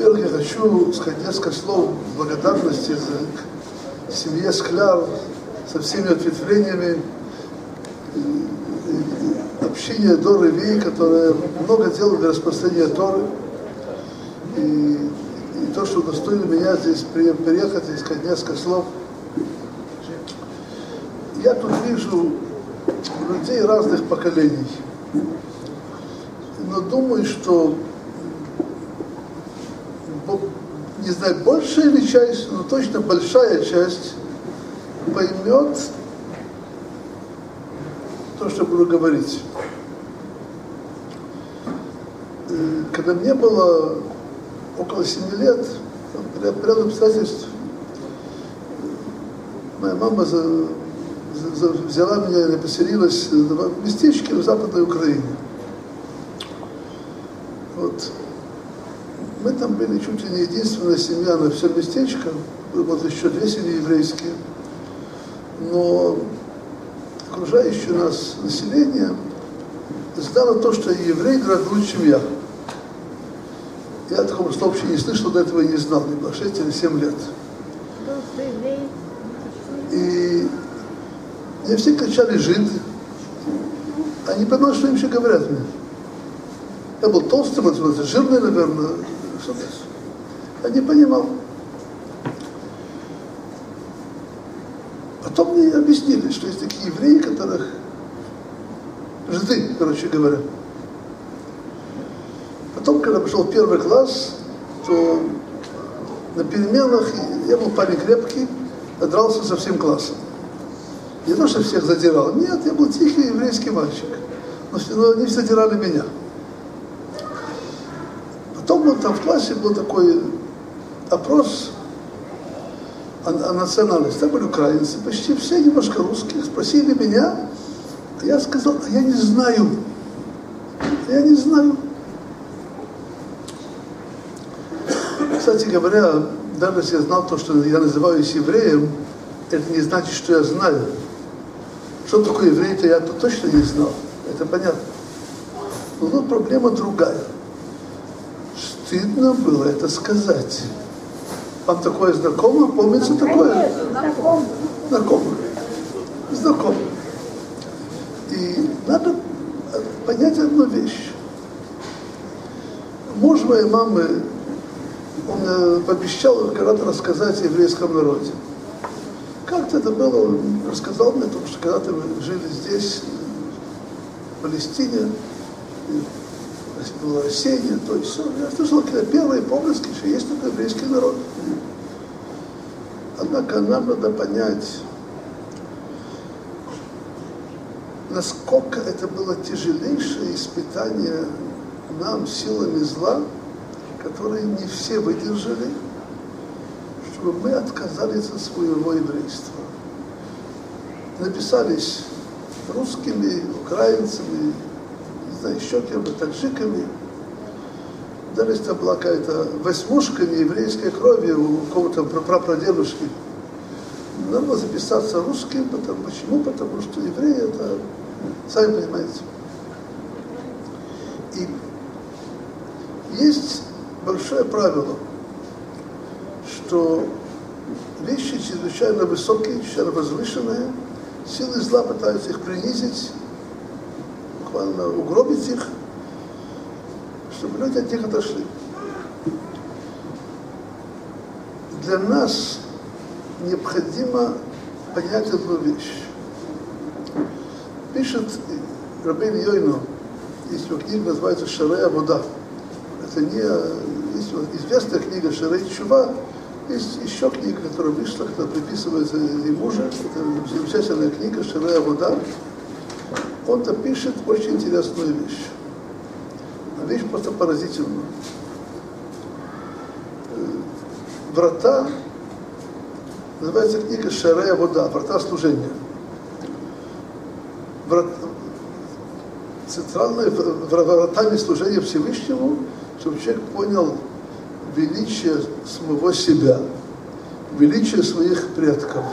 Во-первых, я хочу сказать несколько слов благодарности за семье Скляр со всеми ответвлениями, общение Дор Ревии, которое много делало для распространения Торы. И то, что удостоили меня здесь приехать и сказать несколько слов. Я тут вижу людей разных поколений. Но думаю, что, не знаю, большая ли часть, но точно большая часть поймет то, что буду говорить. Когда мне было около 7 лет, при ряду обстоятельств, моя мама взяла меня и поселилась в местечке в Западной Украине. Вот. Мы там были чуть ли не единственная семья на все местечко, вот еще 2 семьи еврейские, но окружающее нас население знало то, что еврей гораздо лучше, чем я. Я такого слова вообще не слышал, до этого и не знал, мне было 6 или 7 лет. И мне все кричали жиды, а не понимали, что им еще говорят мне. Я был толстым, это жирный, наверное, что-то. Я не понимал. Потом мне объяснили, что есть такие евреи, которых жиды, короче говоря. Потом, когда пошел в 1 класс, то на переменах я был парень крепкий, я дрался со всем классом. Не то, что всех задирал. Нет, я был тихий еврейский мальчик. Но они все задирали меня. Потом вот там в классе был такой опрос о национальности. Там были украинцы, почти все немножко русских. Спросили меня, а я сказал, а я не знаю. Я не знаю. Кстати говоря, даже если я знал то, что я называюсь евреем, это не значит, что я знаю. Что такое еврей-то я точно не знал. Это понятно. Но тут проблема другая. Стыдно было это сказать. Вам такое знакомо? Помнится такое? Знакомо. Знакомо. И надо понять одну вещь. Муж моей мамы, он пообещал когда-то рассказать о еврейском народе. Как-то это было, он рассказал мне, потому что когда-то мы жили здесь, в Палестине, было рассеяние, то есть все. Я слышал, когда первые помыслы, что есть такой еврейский народ. Однако нам надо понять, насколько это было тяжелейшее испытание нам силами зла, которые не все выдержали, чтобы мы отказались от своего еврейства. Написались русскими, украинцами, не знаю, еще кем-то, таджиками. Даже если была какая-то восьмушка нееврейской крови у кого-то прапрадедушки, надо было записаться русским. Почему? Потому что евреи это, сами понимаете. И есть большое правило, что вещи чрезвычайно высокие, чрезвычайно возвышенные, силы зла пытаются их принизить, буквально угробить их, чтобы люди от них отошли. Для нас необходимо понять эту вещь. Пишет Рабейн Йойно, есть его книга, называется «Шарей Авода». Это не есть известная книга «Шарей Тшува», есть еще книга, которая вышла, которая приписывается ему же. Это замечательная книга «Шарей Авода». Он-то пишет очень интересную вещь. Вещь просто поразительная. Врата, называется книга «Шарей Авода», «Врата служения». Центральные вратами служения Всевышнему, чтобы человек понял величие самого себя, величие своих предков.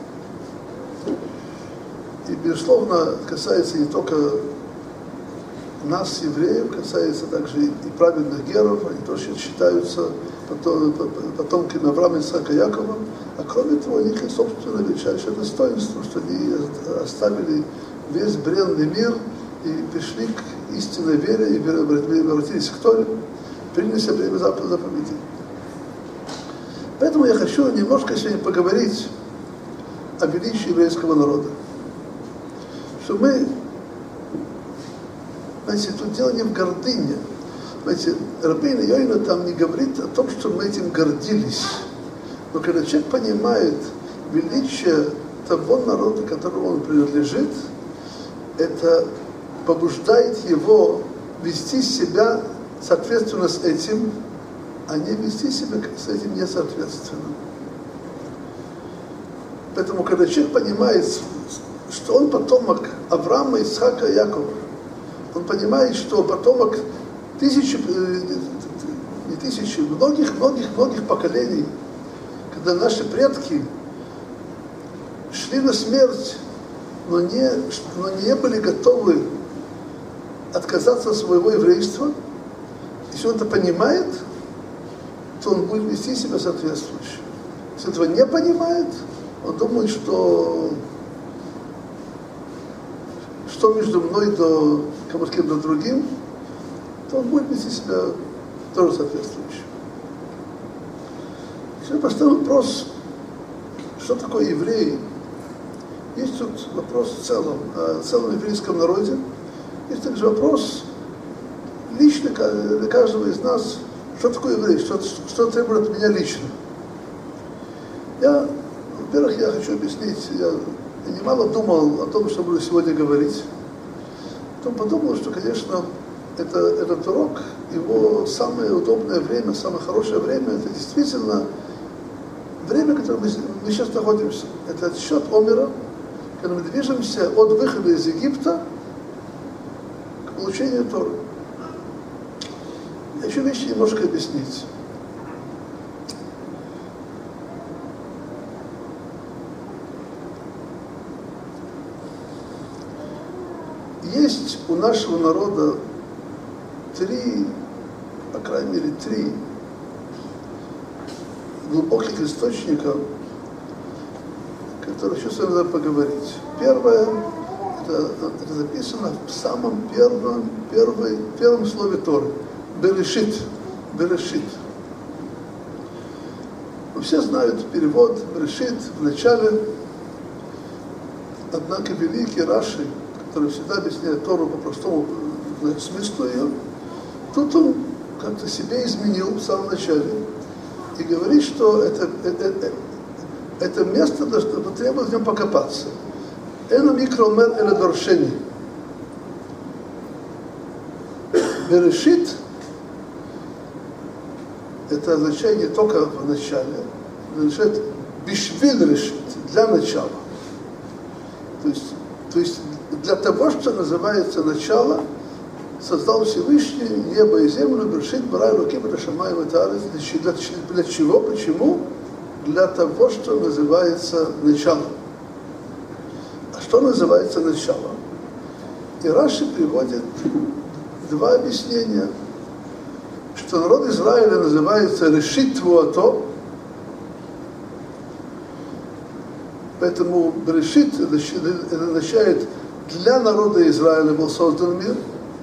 И, безусловно, касается не только нас, евреев, касается также и праведных геров, они тоже считаются потомками Авраама, Исаака, Якова, а кроме того, у них есть собственное величайшее достоинство, что они оставили весь бренный мир и пришли к истинной вере, и обратились к Торе, приняли себе заповеди. Поэтому я хочу немножко сегодня поговорить о величии еврейского народа. Что мы, знаете, тут дело не в гордыне. Знаете, Рабейну Йойна там не говорит о том, что мы этим гордились. Но когда человек понимает величие того народа, которому он принадлежит, это побуждает его вести себя соответственно с этим, а не вести себя с этим несоответственно. Поэтому, когда человек понимает, что он потомок Авраама, Исаака, Якова, он понимает, что потомок многих поколений, когда наши предки шли на смерть, но не были готовы отказаться от своего еврейства, если он это понимает, то он будет вести себя соответствующе. Если этого не понимает, он думает, что между мной до кем-то другим, то он будет вести себя тоже соответствующе. Если я поставил вопрос, что такое евреи, есть тут вопрос о целом еврейском народе, есть также вопрос личный для каждого из нас, что такое еврей, что требует от меня лично. Во-первых, я хочу объяснить, я немало думал о том, что буду сегодня говорить. Потом подумал, что, конечно, этот урок, его самое удобное время, самое хорошее время, это действительно время, в котором мы сейчас находимся. Это отсчет Омера, когда мы движемся от выхода из Египта к получению Торы. Я хочу вещи немножко объяснить. Есть у нашего народа по крайней мере, три глубоких источника, о которых сейчас с вами надо поговорить. Первое, это записано в самом первом слове Торы. Берешит. Берешит. Все знают перевод Берешит в начале, однако великий Раши, который всегда объясняет Тору по простому смыслу ее, тут он как-то себе изменил в самом начале и говорит, что это место требует в нем покопаться. Эно микромер эле доршени. Берешит это означает не только в начале, это означает бишвиль решит, для начала. То есть для того, что называется начало, создал Всевышний небо и землю, берешит барай элоким эт ашамаим вэт аарец. Для чего? Почему? Для того, что называется начало. А что называется начало? И Раши приводит два объяснения, что народ Израиля называется решит твуато, поэтому решит это означает для народа Израиля был создан мир.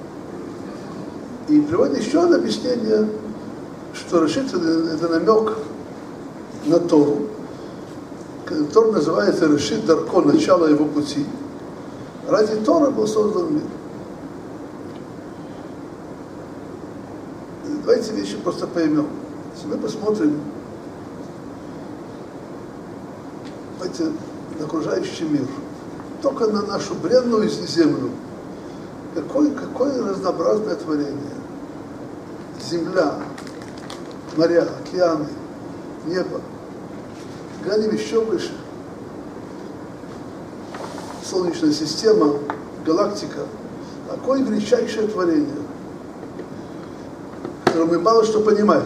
И приводит еще одно объяснение, что решит это намек на Тору. Тора называется решит дарко, начало его пути. Ради Торы был создан мир. Давайте вещи просто поймем. Если мы посмотрим на окружающий мир, только на нашу бренную землю, какое разнообразное творение. Земля, моря, океаны, небо. Глянем еще выше. Солнечная система, галактика. Какое величайшее творение, которое мы мало что понимаем.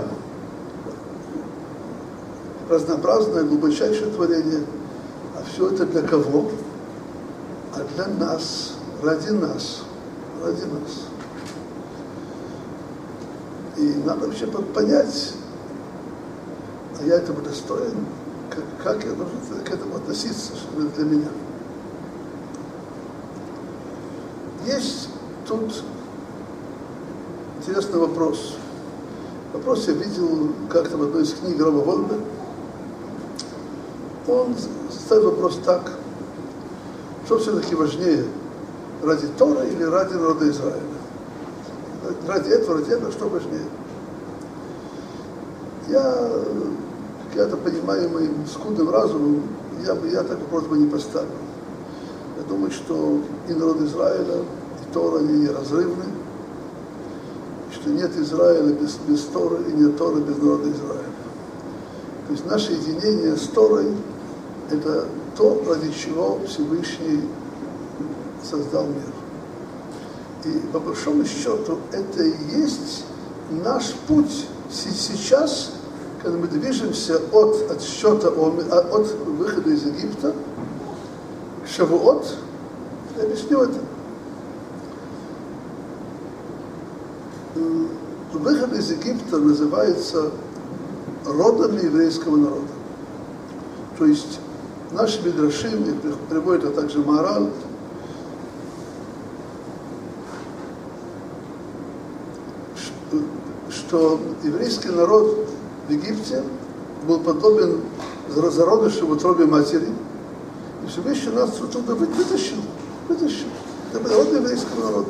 Разнообразное, глубочайшее творение. А все это для кого? А для нас, ради нас, ради нас. И надо вообще понять, а я этому достоин, как я должен к этому относиться, что это для меня. Есть тут интересный вопрос. Вопрос я видел как-то в одной из книг Рава Вольбе. Он ставит вопрос так: что все-таки важнее, ради Торы или ради народа Израиля? Ради этого, что важнее? Как я это понимаю моим скудным разумом, я так вопрос бы не поставил. Я думаю, что и народ Израиля, и Тора, они неразрывны, что нет Израиля без Торы, и нет Торы без народа Израиля. То есть наше единение с Торой – это то, ради чего Всевышний создал мир. И по большому счету это и есть наш путь сейчас, когда мы движемся от выхода из Египта к Шавуот. Я объясню это. Выход из Египта называется родами еврейского народа. То есть наши мидрашим, их приводит, а также Маораль, что еврейский народ в Египте был подобен зародышу в утробе матери, и Всевышний нас оттуда вытащил. Это был народ еврейского народа.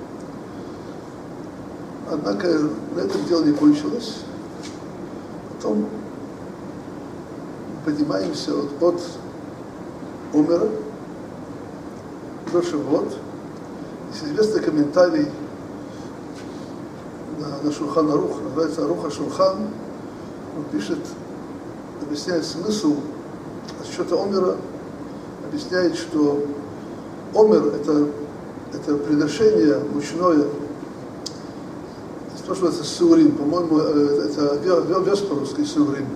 Однако на этом дело не кончилось. Потом поднимаемся от Омера до Шавуот. Есть известный комментарий на Шулхан Арух, называется Аруха Шулхан. Он пишет, объясняет смысл отсчета Омера, объясняет, что Омер это приношение мучное, то, что это Сеурим, по-моему, это вес по-русски Сеурим.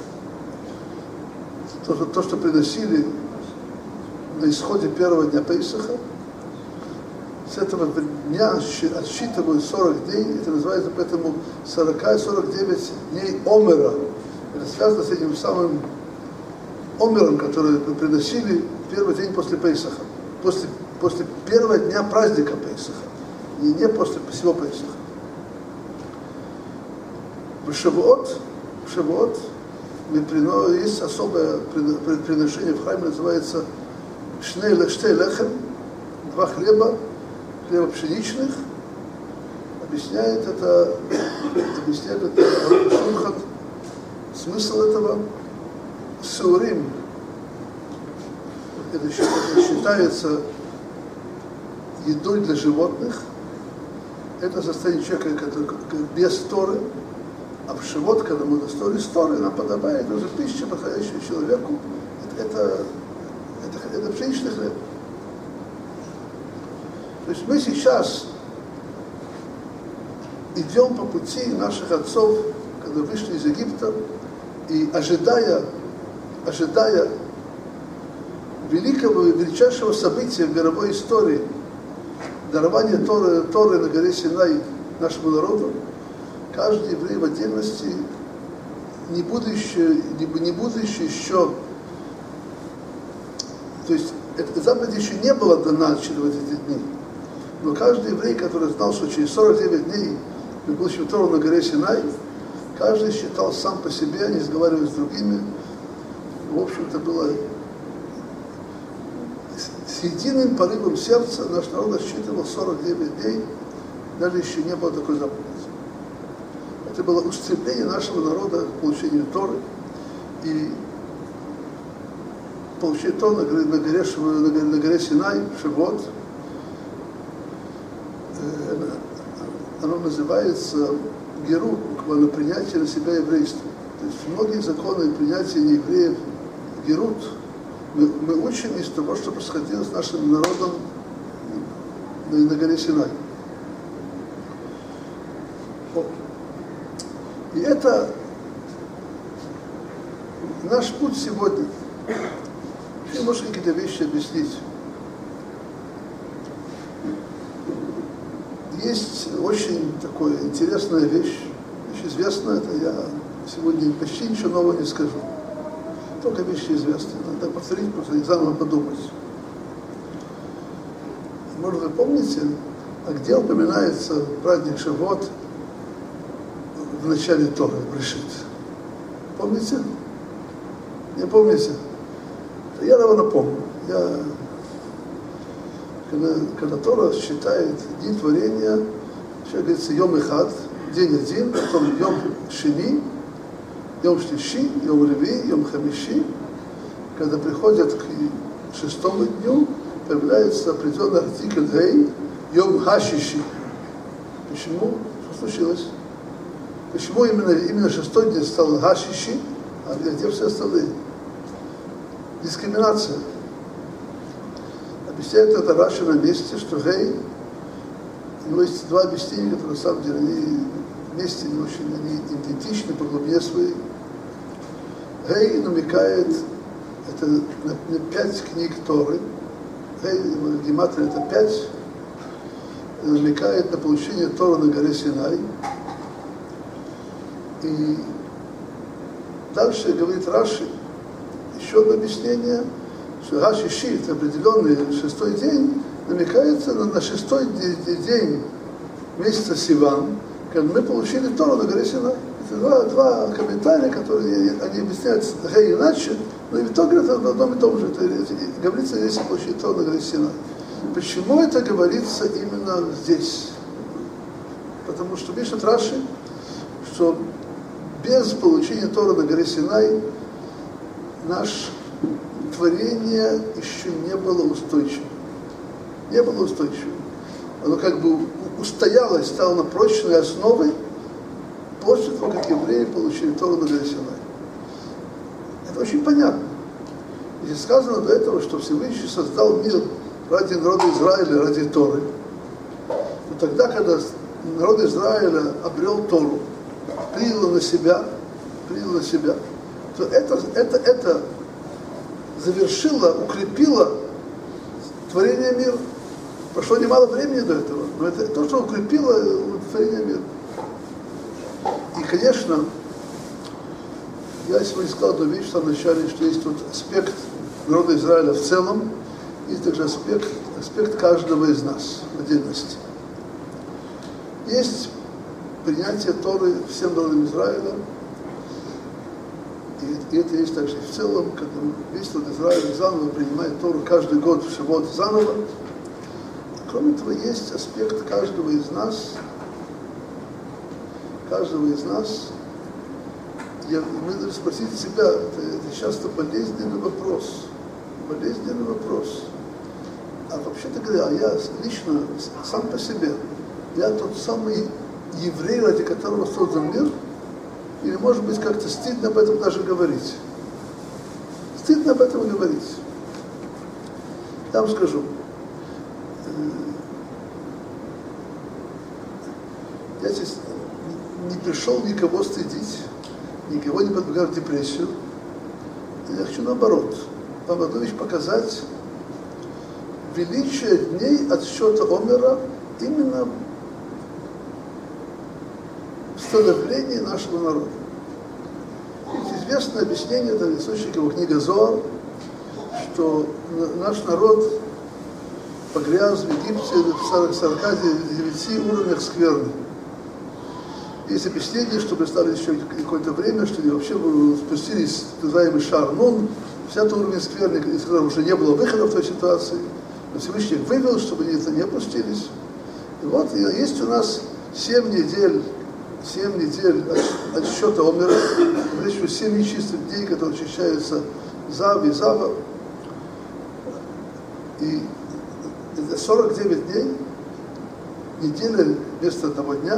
То, что приносили на исходе первого дня Пейсаха, с этого дня отсчитывают 40 дней, это называется поэтому 40-49 дней Омера. Это связано с этим самым Омером, который приносили первый день после Пейсаха, после первого дня праздника Пейсаха, и не после всего Пейсаха. В Шавуот есть особое приношение в храме, называется штей лехем, 2 хлеба пшеничных. Объясняет это Шулхан, смысл этого. Сеурим, это считается едой для животных. Это состояние человека, который без Торы. А в Шавуот, когда мы достоили Торы, нам подобает уже пища, подходящая человеку. Это пшеничный хлеб. То есть мы сейчас идем по пути наших отцов, когда вышли из Египта, и ожидая величайшего события в мировой истории, дарования Торы на горе Синай нашему народу, каждый еврей в отдельности, не будучи еще, то есть эта заповедь еще не была дана отсчитывать эти дни, но каждый еврей, который знал, что через 49 дней мы получим Тору на горе Синай, каждый считал сам по себе, не разговаривая с другими. В общем-то, было с единым порывом сердца наш народ отсчитывал 49 дней, даже еще не было такой заповеди. Это было устремление нашего народа к получению Торы, и получение Торы на горе Синай, Шавуот. Оно называется геру, буквально принятие на себя еврейства. То есть многие законы принятия неевреев герут мы учим из того, что происходило с нашим народом на горе Синай. И это наш путь сегодня. Еще можно какие-то вещи объяснить. Есть очень такая интересная вещь, известно, это я сегодня почти ничего нового не скажу. Только вещи известны. Надо повторить, просто заново подумать. Может, вы помните, а где упоминается праздник Шавуот в начале Торы, Брешит? Помните? Не помните? Я давно напомню. Когда Тора считает день творения, сейчас говорится Йом Эхад, день один, потом Йом Шини, Йом Шлиши, Йом Реви, Йом Хамиши. Когда приходят к шестому дню, появляется определенный артикль Гей, Йом Хашиши. Почему? Что случилось? Почему именно шестой день стал Хашиши, а где все остальные? Дискриминация. Объясняет это Раши на месте, что Гей, у него есть два объяснения, которые на самом деле они вместе не очень идентичны по глубине своей. Гей намекает это на 5 книг Торы. Гей, гематрия это 5, намекает на получение Торы на горе Синай. И дальше говорит Раши, еще одно объяснение, что Хашиши, это определенный шестой день, намекается на шестой день месяца Сиван, когда мы получили Тору на горе Синай. Это два комментария, которые они объясняют Гей иначе, но и в итоге это в одном и том же. Это говорится, если получить Тору на горе Синай. Почему это говорится именно здесь? Потому что пишет Раши, что без получения Торы на горе Синай наше творение еще не было устойчивым. Не было устойчивым. Оно как бы устоялось, стало на прочной основе после того, как евреи получили Тору на горе Синай. Это очень понятно. Если сказано до этого, что Всевышний создал мир ради народа Израиля, ради Торы, то тогда, когда народ Израиля обрел Тору, принял на себя, то это завершило, укрепило творение мира. Прошло немало времени до этого, но это то, что укрепило творение мира. И, конечно, я сегодня сказал одну вещь в самом начале, что есть вот аспект народа Израиля в целом, есть также аспект каждого из нас в отдельности. Есть принятие Торы всем народам Израиля, и это есть также и в целом, когда весь народ Израиля заново принимает Тору каждый год в Шавуот заново. Кроме того, есть аспект каждого из нас, мы должны спросить себя, это часто болезненный вопрос. А вообще-то говоря, я лично, сам по себе, я тот самый еврей, ради которого создан мир, или, может быть, как-то стыдно об этом даже говорить. Стыдно об этом говорить. Я вам скажу, я здесь не пришел никого стыдить, никого не подвергать в депрессию. Я хочу наоборот, вам одну вещь показать. Величие дней отсчета Омера именно в становлении нашего народа. Есть известное объяснение, это источник его книга Зоар, что наш народ погряз в Египте в 49 уровнях скверны. Есть объяснение, что представили еще какое-то время, что они вообще спустились в называемый Шар Нун, 50 уровень скверны, из которого уже не было выхода в той ситуации. Но Всевышний их вывел, чтобы они это не опустились. И вот есть у нас 7 недель отсчета Омера, речь о 7 нечистых дней, которые очищаются Зав и Зава. И это 49 дней, неделя вместо одного дня.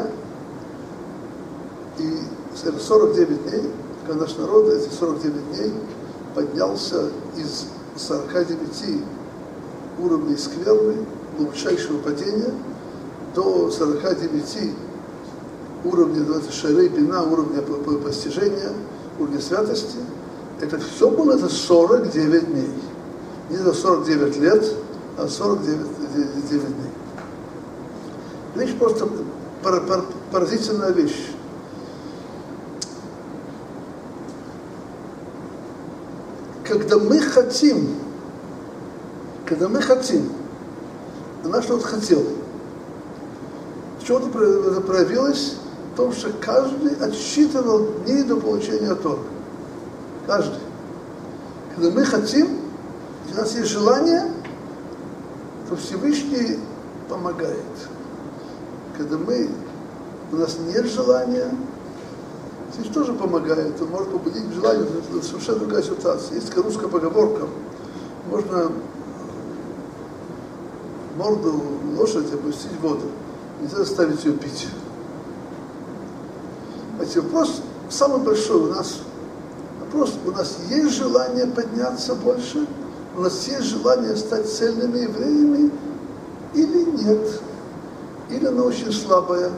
И 49 дней, когда наш народ эти 49 дней поднялся из 49 уровней скверны, глубочайшего падения, до 49 уровня шарей бина, уровня постижения, уровня святости. Это все было за 49 дней. Не за 49 лет, а 49 дней. Вещь просто поразительная вещь. когда мы хотим, наш народ хотел, в чем это проявилось? В том, что каждый отсчитывал дни до получения Торы. Каждый. Когда мы хотим, если у нас есть желание, то Всевышний помогает. Когда у нас нет желания, Всевышний тоже помогает. Он может побудить к желанию, это совершенно другая ситуация. Есть такая русская поговорка, можно морду лошади опустить в воду, нельзя заставить ее пить. Знаете, вопрос самый большой у нас есть желание подняться больше, у нас есть желание стать цельными евреями или нет, или оно очень слабое.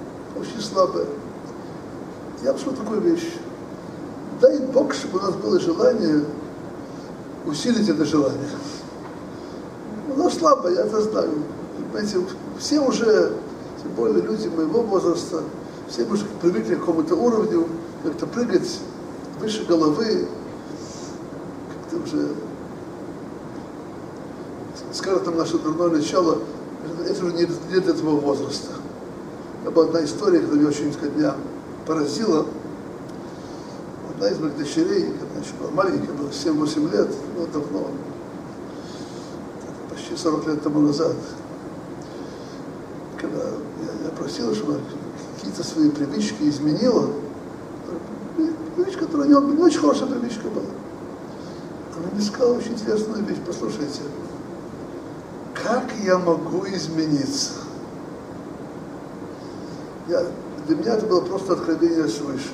Я бы сказал такую вещь. Дай Бог, чтобы у нас было желание усилить это желание. Оно слабое, я это знаю. Понимаете, все уже, тем более люди моего возраста, все уже привыкли к какому-то уровню, как-то прыгать выше головы, как-то уже, скажет нам наше дурное начало, это уже не для этого возраста. Это была одна история, которая меня очень несколько дня поразила. Одна из моих дочерей, когда еще была маленькая, было 7-8 лет, давно, почти 40 лет тому назад, когда я просил, чтобы она какие-то свои привычки изменила, привычка, которая не очень хорошая привычка была. Она мне сказала очень интересную вещь: послушайте, как я могу измениться? Для меня это было просто откровение свыше.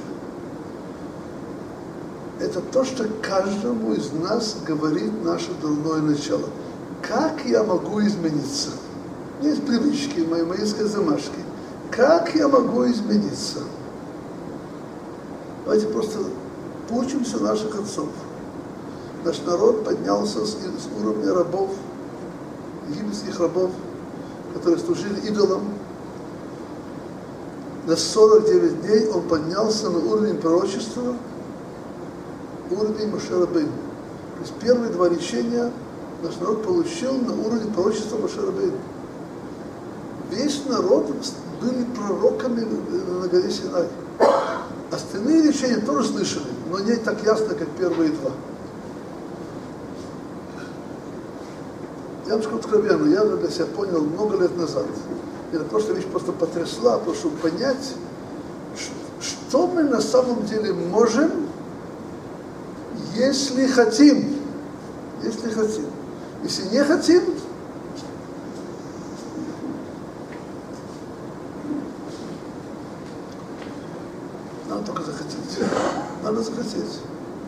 Это то, что каждому из нас говорит наше дурное начало. Как я могу измениться? У меня есть привычки, мои замашки. Как я могу измениться? Давайте просто поучимся наших отцов. Наш народ поднялся с уровня рабов, египетских рабов, которые служили идолам. На 49 дней он поднялся на уровень пророчества, уровень Моше Рабейну. То есть первые два речения наш народ получил на уровень пророчества Моше Рабейну. Весь народ были пророками на горе Синай. Остальные речения тоже слышали, но не так ясно, как первые два. Я вам скажу откровенно, я для себя понял много лет назад. Эта просто вещь просто потрясла, потому что понять, что мы на самом деле можем, если хотим. Если хотим. Если не хотим, надо только захотеть. Надо захотеть.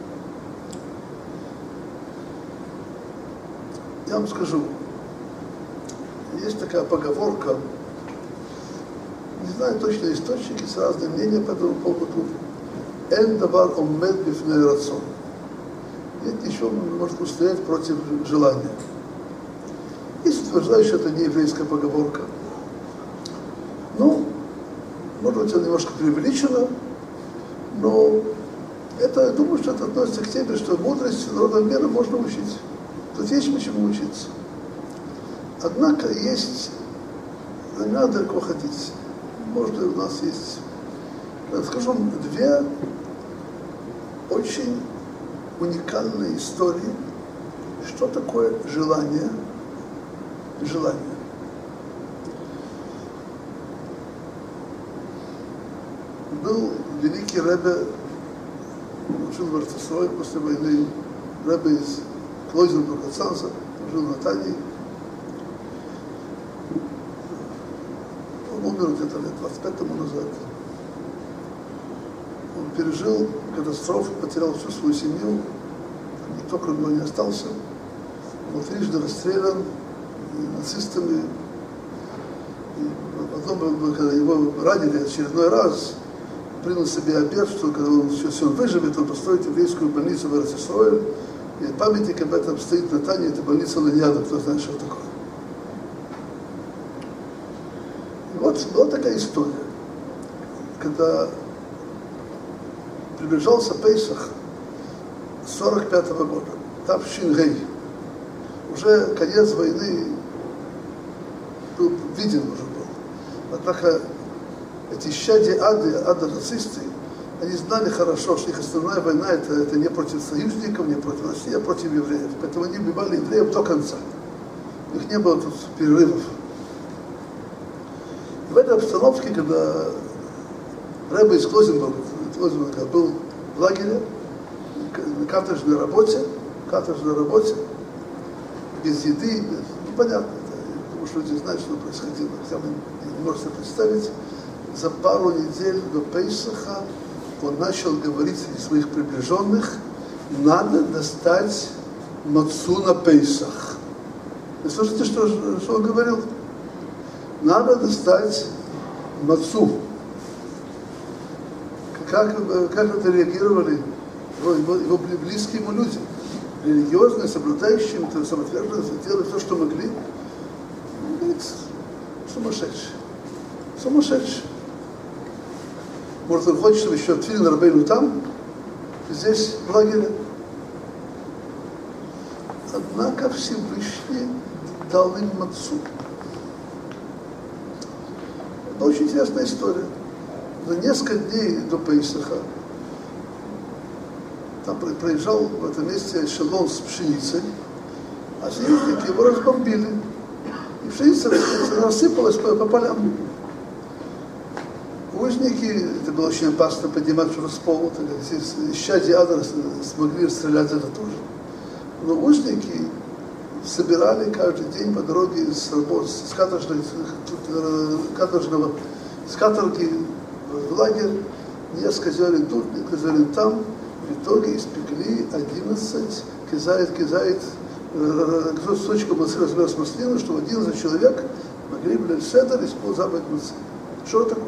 Я вам скажу, есть такая поговорка, не знаю точно источники, есть разные мнения по этому поводу. «Эн давар омед бифней рацон». Нет ничего может устоять против желания. Есть утверждающие, что это не еврейская поговорка. Ну, может быть, это немножко преувеличено, но это, я думаю, что это относится к теме, что мудрости народного мира можно учить. Тут есть почему учиться. Однако есть, не надо далеко ходить. Может, у нас есть, скажу, две очень уникальные истории, что такое желание. Желание. Был великий ребе, жил в Артасрое после войны, ребе из Клойзенбурга Цанца, жил в Натании. Он умер где-то лет 25 тому назад. Он пережил катастрофу, потерял всю свою семью, никто кроме него не остался. Он был трижды расстрелян нацистами. И потом, когда его ранили очередной раз, принял себе обет, что когда он выживет, он построит еврейскую больницу в Эрец-Исроэль. И памятник об этом стоит в Натании, это больница Ланьяда, кто знает, что такое. И вот была такая история, когда приближался Пейсах 45-го года. Тавшингей. Уже конец войны был виден уже был. Однако эти исчадия ада нацисты, они знали хорошо, что их основная война это не против союзников, не против России, а против евреев. Поэтому они убивали евреев до конца. У них не было тут перерывов. И в этой обстановке, когда Ребе из Клозенберга был в лагере, на каторжной работе, без еды, понятно, потому что люди знают, что происходило, хотя мы не можем себе представить. За пару недель до Пейсаха он начал говорить среди своих приближенных: надо достать мацу на Пейсах. Вы слышите, что он говорил? Надо достать мацу. Как это реагировали его близкие ему люди? Религиозные, соблюдающие, самоотверженные, делали все, что могли. Он говорит, сумасшедший. Может, он хочет, чтобы еще Тфилин Рабейну там, здесь, в лагере. Однако Всевышний дал им мацу. Это очень интересная история. За несколько дней до Пейсаха там проезжал в этом месте эшелон с пшеницей, а союзники его разбомбили. И пшеница рассыпалась по полям. Узники, это было очень опасно поднимать что-то с пола, здесь исчадия ада смогли расстрелять это тоже. Но узники собирали каждый день по дороге с каторги в лагерь, несколько зерен тут, несколько зерен там. В итоге испекли 11 кизайт, кусочков размера с маслины, чтобы 11 человек могли в Лель-Седер исполнить заповедь мацы. Что такое?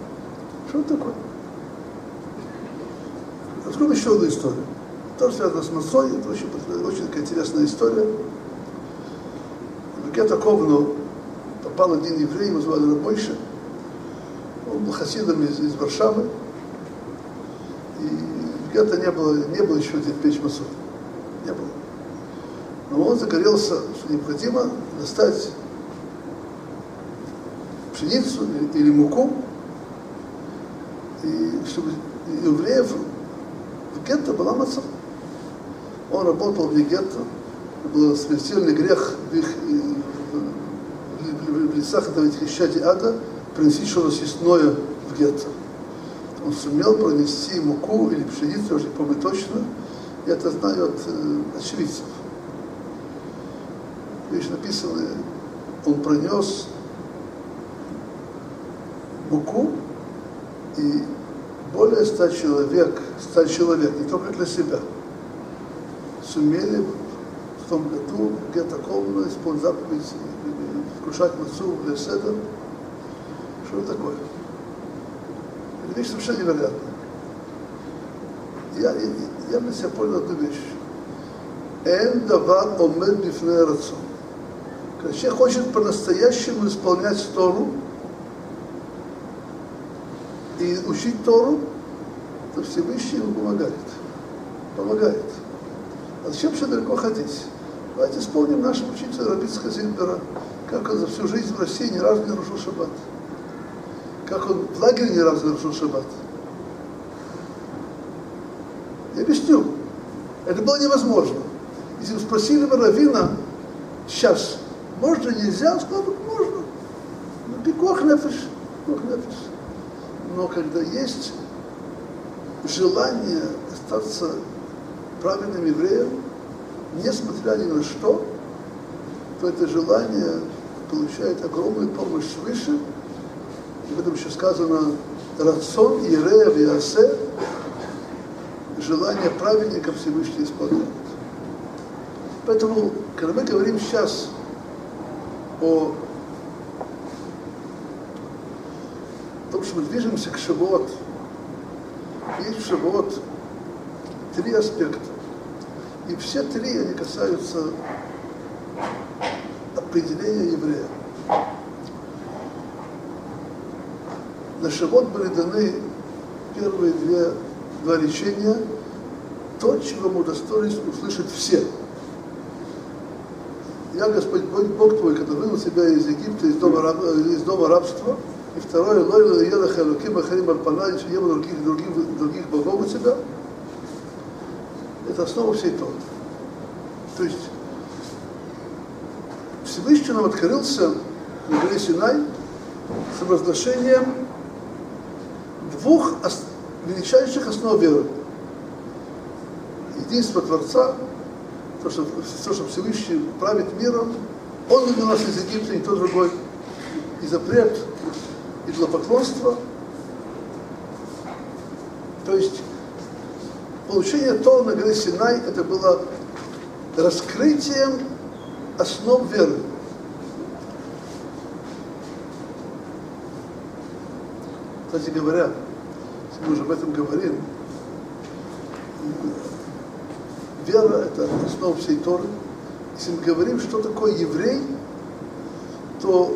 Откроем еще одну историю. Тоже связано с мацой, это очень такая интересная история. В гетто Ковно попал один еврей, его звали Рабойша. Он был хасидом из Варшавы. И в гетто не было еще где печь мацу. Не было. Но он загорелся, что необходимо достать пшеницу или муку, и чтобы у евреев в гетто была маца. Он работал в гетто, был смертельный грех в лицах этих исчадий ада принести что-то съестное в гетто. Он сумел пронести муку или пшеницу, я уже не помню точно, я это знаю от очевидцев. Здесь написано, он пронес муку, и более 100 человек, не только для себя, сумели в том году где-то ковно исполнить заповедь, вкушать мацу в Лель-Седер. Что это такое? Это вещь совершенно невероятная. Я для себя понял одну вещь. Эн давар омед бифней рацон. Когда человек хочет по-настоящему исполнять Тору и учить Тору, то Всевышний ему помогает. А зачем еще далеко ходить? Давайте вспомним нашего учителя Раби Ицхака Зильбера, как он за всю жизнь в России ни разу не нарушил шаббат. Как он в лагере ни разу не нарушил шаббат. Я объясню. Это было невозможно. Если бы спросили бы раввина сейчас, можно, нельзя, он сказал бы, можно. Ну, пикуах нефеш. Но когда есть желание остаться правильным евреем, несмотря ни на что, то это желание получает огромную помощь свыше. И в этом еще сказано «Рацон ирея вяасе», желание праведника Всевышний исполняет. Поэтому, когда мы говорим сейчас о том, что мы движемся к Шавуот, есть в Шавуот 3 аспекта. И все 3 они касаются определения еврея. На Шавуот были даны первые два речения, то, чего мы удостоились услышать все. я Господь Бог твой, который вывел тебя из Египта, из дома рабства. И второе, лойла едаха луким ахарим арпана, не было других богов у тебя. Это основа всей Торы. То есть Всевышний нам открылся на горе Синай с провозглашением двух величайших основ веры. Единство Творца, то, что Всевышний правит миром, Он вывел нас из Египта, никто другой, и запрет идолопоклонства. То есть получение Торы на горе Синай это было раскрытием основ веры. Кстати говоря, если мы уже об этом говорим, вера – это основа всей Торы. Если мы говорим, что такое еврей, то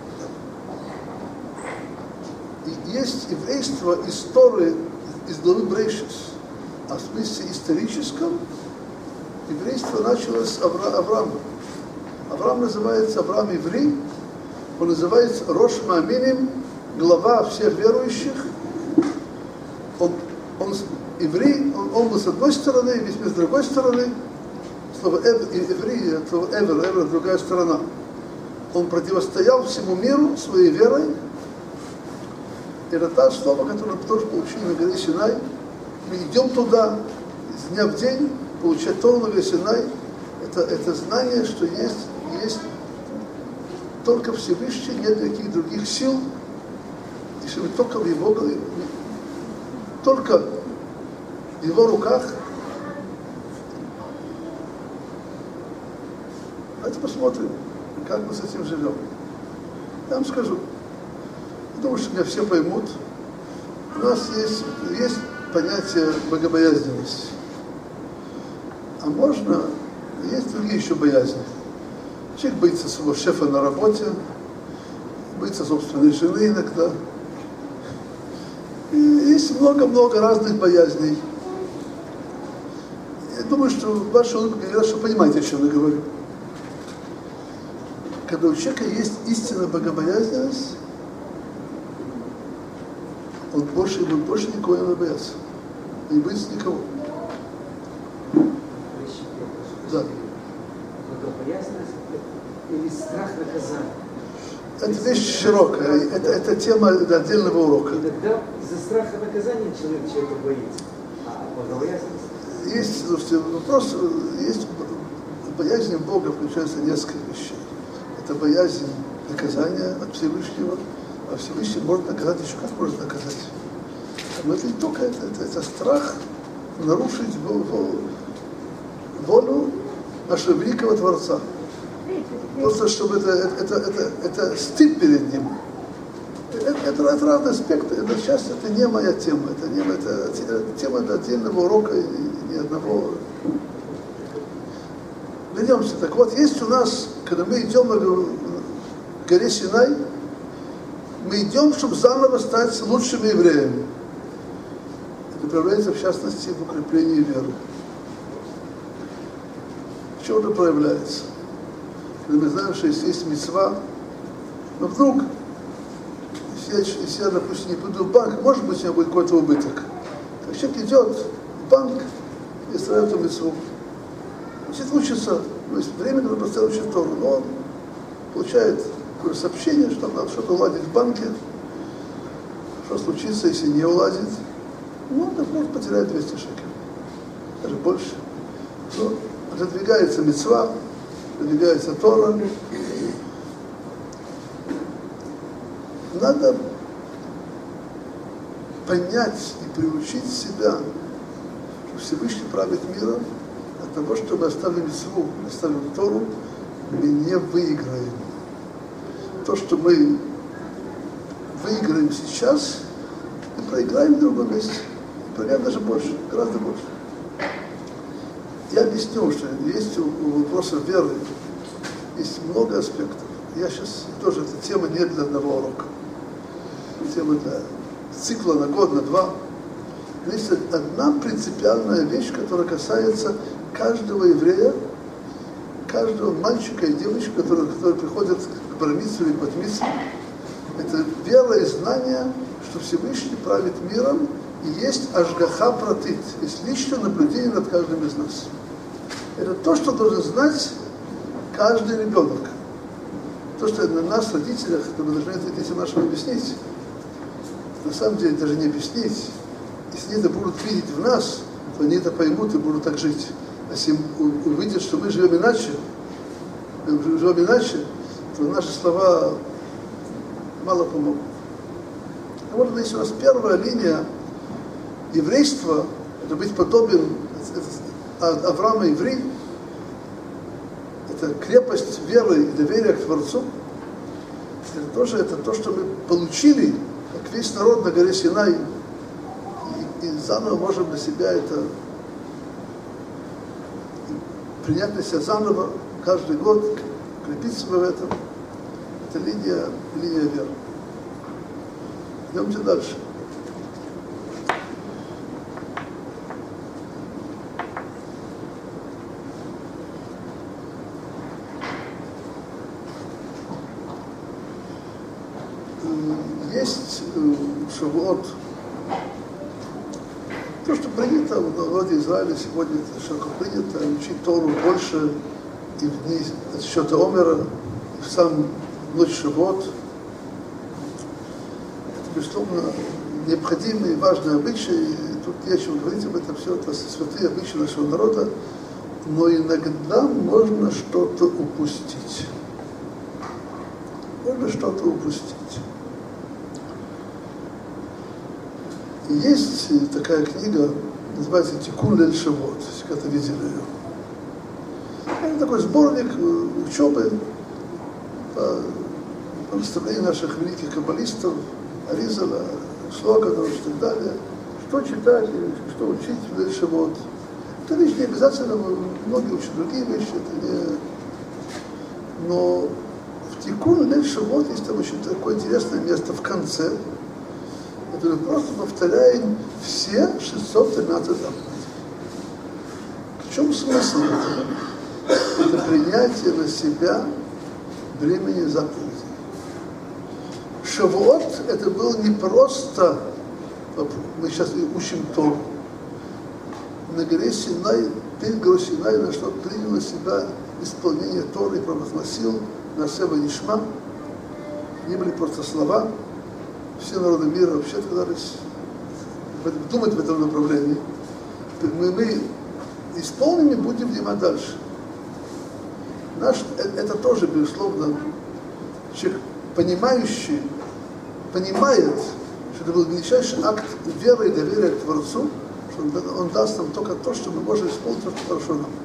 есть еврейство из Торы, из главы Брейшис, а в смысле историческом еврейство началось с Авраама. Авраам называется Авраам еврей, он называется Рош Мааминим, глава всех верующих. Он еврей, он был с одной стороны, весь мир с другой стороны. Слово еврей, слово эвер, другая сторона. Он противостоял всему миру своей верой. И это та слово, которое мы тоже получили на горе Синай. Мы идем туда из дня в день, получать Тору на горе Синай. Это знание, что есть только Всевышний, нет никаких других сил. И что мы только в его руках. Давайте посмотрим, как мы с этим живем. Я вам скажу. Думаю, что меня все поймут. У нас есть понятие богобоязненности. А есть другие еще боязни. Человек боится своего шефа на работе, боится собственной жены иногда. И есть много-много разных боязней. Я думаю, что ваши улыбки говорят, что понимаете, о чем я говорю. Когда у человека есть истинная богобоязненность, он больше никого не надо бояться. Не боится никого. Да. Богобоязненность или страх наказания? Это вещь широкая. Это тема отдельного урока. Иногда из-за страха наказания человек чего-то боится. А богобоязненность? Есть боязнь Бога включается несколько вещей. Это боязнь наказания от Всевышнего. А Всевышний может наказать еще как может наказать. Но это не только это страх нарушить волю нашего великого Творца. Просто чтобы это стыд перед ним. Это разные аспекты. Сейчас это не моя тема. Это тема отдельного урока и ни одного. Вернемся. Так вот, есть у нас, когда мы идем на горе Синай, мы идем, чтобы заново стать лучшими евреями. Это проявляется, в частности, в укреплении веры. В чем это проявляется? Когда мы знаем, что если есть мицва, но вдруг, если я, допустим, не пойду в банк, может быть, у меня будет какой-то убыток. Так человек идет в банк и ставит эту мицву. Значит, учится, то есть время, когда поставил учить Тору, но он получает такое сообщение, что там надо что-то уладить в банке, что случится, если не уладит, ну, он может потерять 200 шекелей, даже больше. Но отодвигается мицва, отодвигается Тора. Надо понять и приучить себя, что Всевышний правит миром. От того, что мы оставили мицву, оставили Тору, мы не выиграем. То, что мы выиграем сейчас, мы проиграем в другом месте. Проиграем даже больше, гораздо больше. Я объясню, что есть у вопроса веры есть много аспектов. Я сейчас тоже, эта тема не для одного урока. Тема для цикла на год, на два. Но есть одна принципиальная вещь, которая касается каждого еврея, каждого мальчика и девочки, которые приходят к бар-мицве или к бат-мицве. Это вера и знание, что Всевышний правит миром, и есть ашгаха пратит, есть личное наблюдение над каждым из нас. Это то, что должен знать каждый ребенок. То, что на нас, родителях, мы должны это детям нашим объяснить. На самом деле даже не объяснить. Если они это будут видеть в нас, то они это поймут и будут так жить. А если увидят, что мы живем иначе, то наши слова мало помогут. А вот здесь у нас первая линия еврейства, это быть подобен Авраама Иври, это крепость веры и доверия к Творцу. Это то, что мы получили, как весь народ на горе Синай, и заново можем для себя это принять на себя заново каждый год, крепиться в этом. Это линия веры. Идемте дальше. Есть Шавуот. То, что принято в народе Израиля сегодня, это широко принято, учить Тору больше и в дни отсчета Омера, и в сам ночь Шавуот. Это, безусловно, необходимый и важный обычай, и тут не о чем говорить об этом, все это святые обычаи нашего народа, но иногда можно что-то упустить. Можно что-то упустить. И есть такая книга, называется «Тикун лель Шавуот», если когда-то видели ее. Это такой сборник учебы по наставлению наших великих каббалистов, Аризала, Шлоганов и так далее. Что читать, что учить в лель Шавуот. Это вещь не обязательно, многие учат другие вещи, это не... Но в Тикун лель Шавуот есть там очень такое интересное место в конце, мы просто повторяем все 613 заповедей. В чем смысл этого? Это принятие на себя бремени заповедей. Шавуот это был не просто, мы сейчас учим Тору, на горе Синай, перед горой Синай, на что принял на себя исполнение Торы и провозгласил на себя Нишма, не были просто слова. Все народы мира вообще отказались думать в этом направлении. Мы исполним и будем внимать дальше. Это тоже, безусловно, человек, понимающий, понимает, что это был величайший акт веры и доверия к Творцу, что он даст нам только то, что мы можем исполнить, то, что хорошо нам.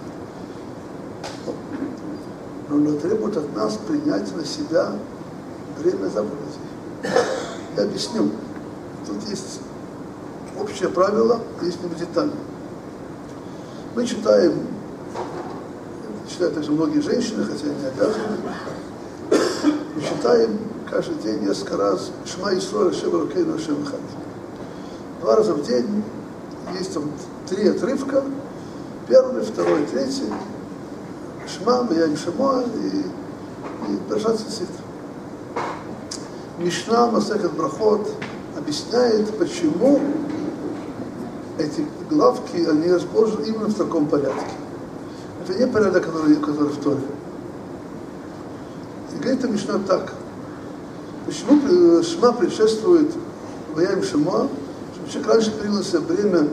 Но он требует от нас принять на себя бремя заповедей. Я объясню. Тут есть общее правило, есть детали. Мы читают также многие женщины, хотя не обязаны. Мы читаем каждый день несколько раз Шма Исроэль Ашем Элокейну Ашем Эхад. 2 раза в день есть там 3 отрывка, 1, 2, 3, Шма, Ваям Шамо и Паршат Цицит. Мишна Масехет Брахот объясняет, почему эти главки, они расположены именно в таком порядке. Это не порядок, который в Торе. И говорит Мишна так. Почему Шма предшествует Ваям Шамо, чтобы человек раньше принял на себя бремя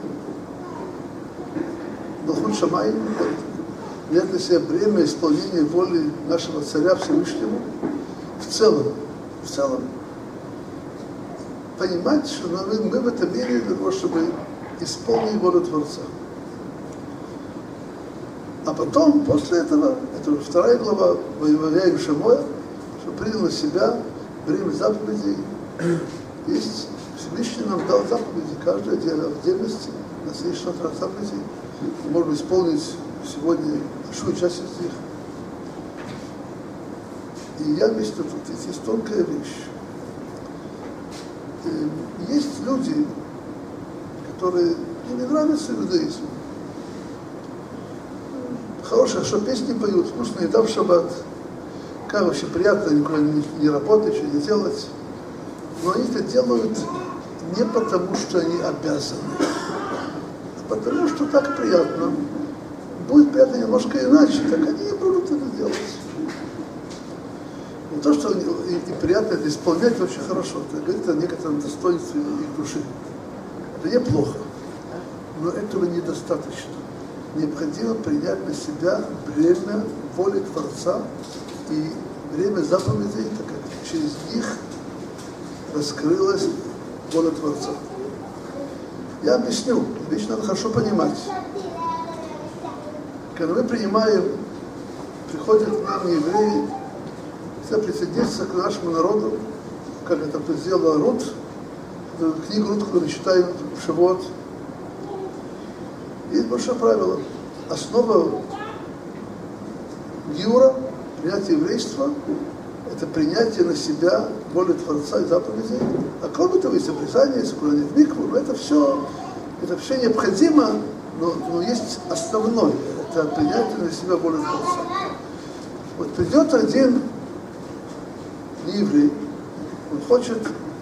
Малхут Шамай, взять на себя бремя исполнения воли нашего царя Всевышнего в целом, понимать, что мы в этом мире для того, чтобы исполнить волю Творца. А потом, после этого, это уже 2 глава, Ваям Шамоя, что принял на себя бремя заповедей. Есть, Всевышний нам дал заповеди, каждая отдельности, у нас есть 613 заповедей. Мы можем исполнить сегодня большую часть из них. И я вижу, что тут есть тонкая вещь. Есть люди, которые не нравятся иудаизму. хорошо песни поют, вкусная еда в шаббат. Как вообще приятно никуда не работать, ничего не делать. Но они это делают не потому, что они обязаны, а потому, что так приятно. Будет приятно немножко иначе, так они не будут это делать. Не то, что и приятно это исполнять, это очень хорошо. Это говорит о некотором достоинстве их души. Это неплохо, но этого недостаточно. Необходимо принять на себя бремя воли Творца и время заповедей, так как через них раскрылась воля Творца. Я объясню, вещь надо хорошо понимать. Когда мы принимаем, приходят к нам евреи, все присоединиться к нашему народу, как это сделала Рут, книгу Рут, которую мы читаем в Шавуот. Есть большое правило. Основа гиура, принятия еврейства, это принятие на себя воли Творца и заповедей. А кроме того, есть обрезание, есть окунание в микву, но это все необходимо, но есть основное. Это принятие на себя воли Творца. Вот придет один нееврей, он хочет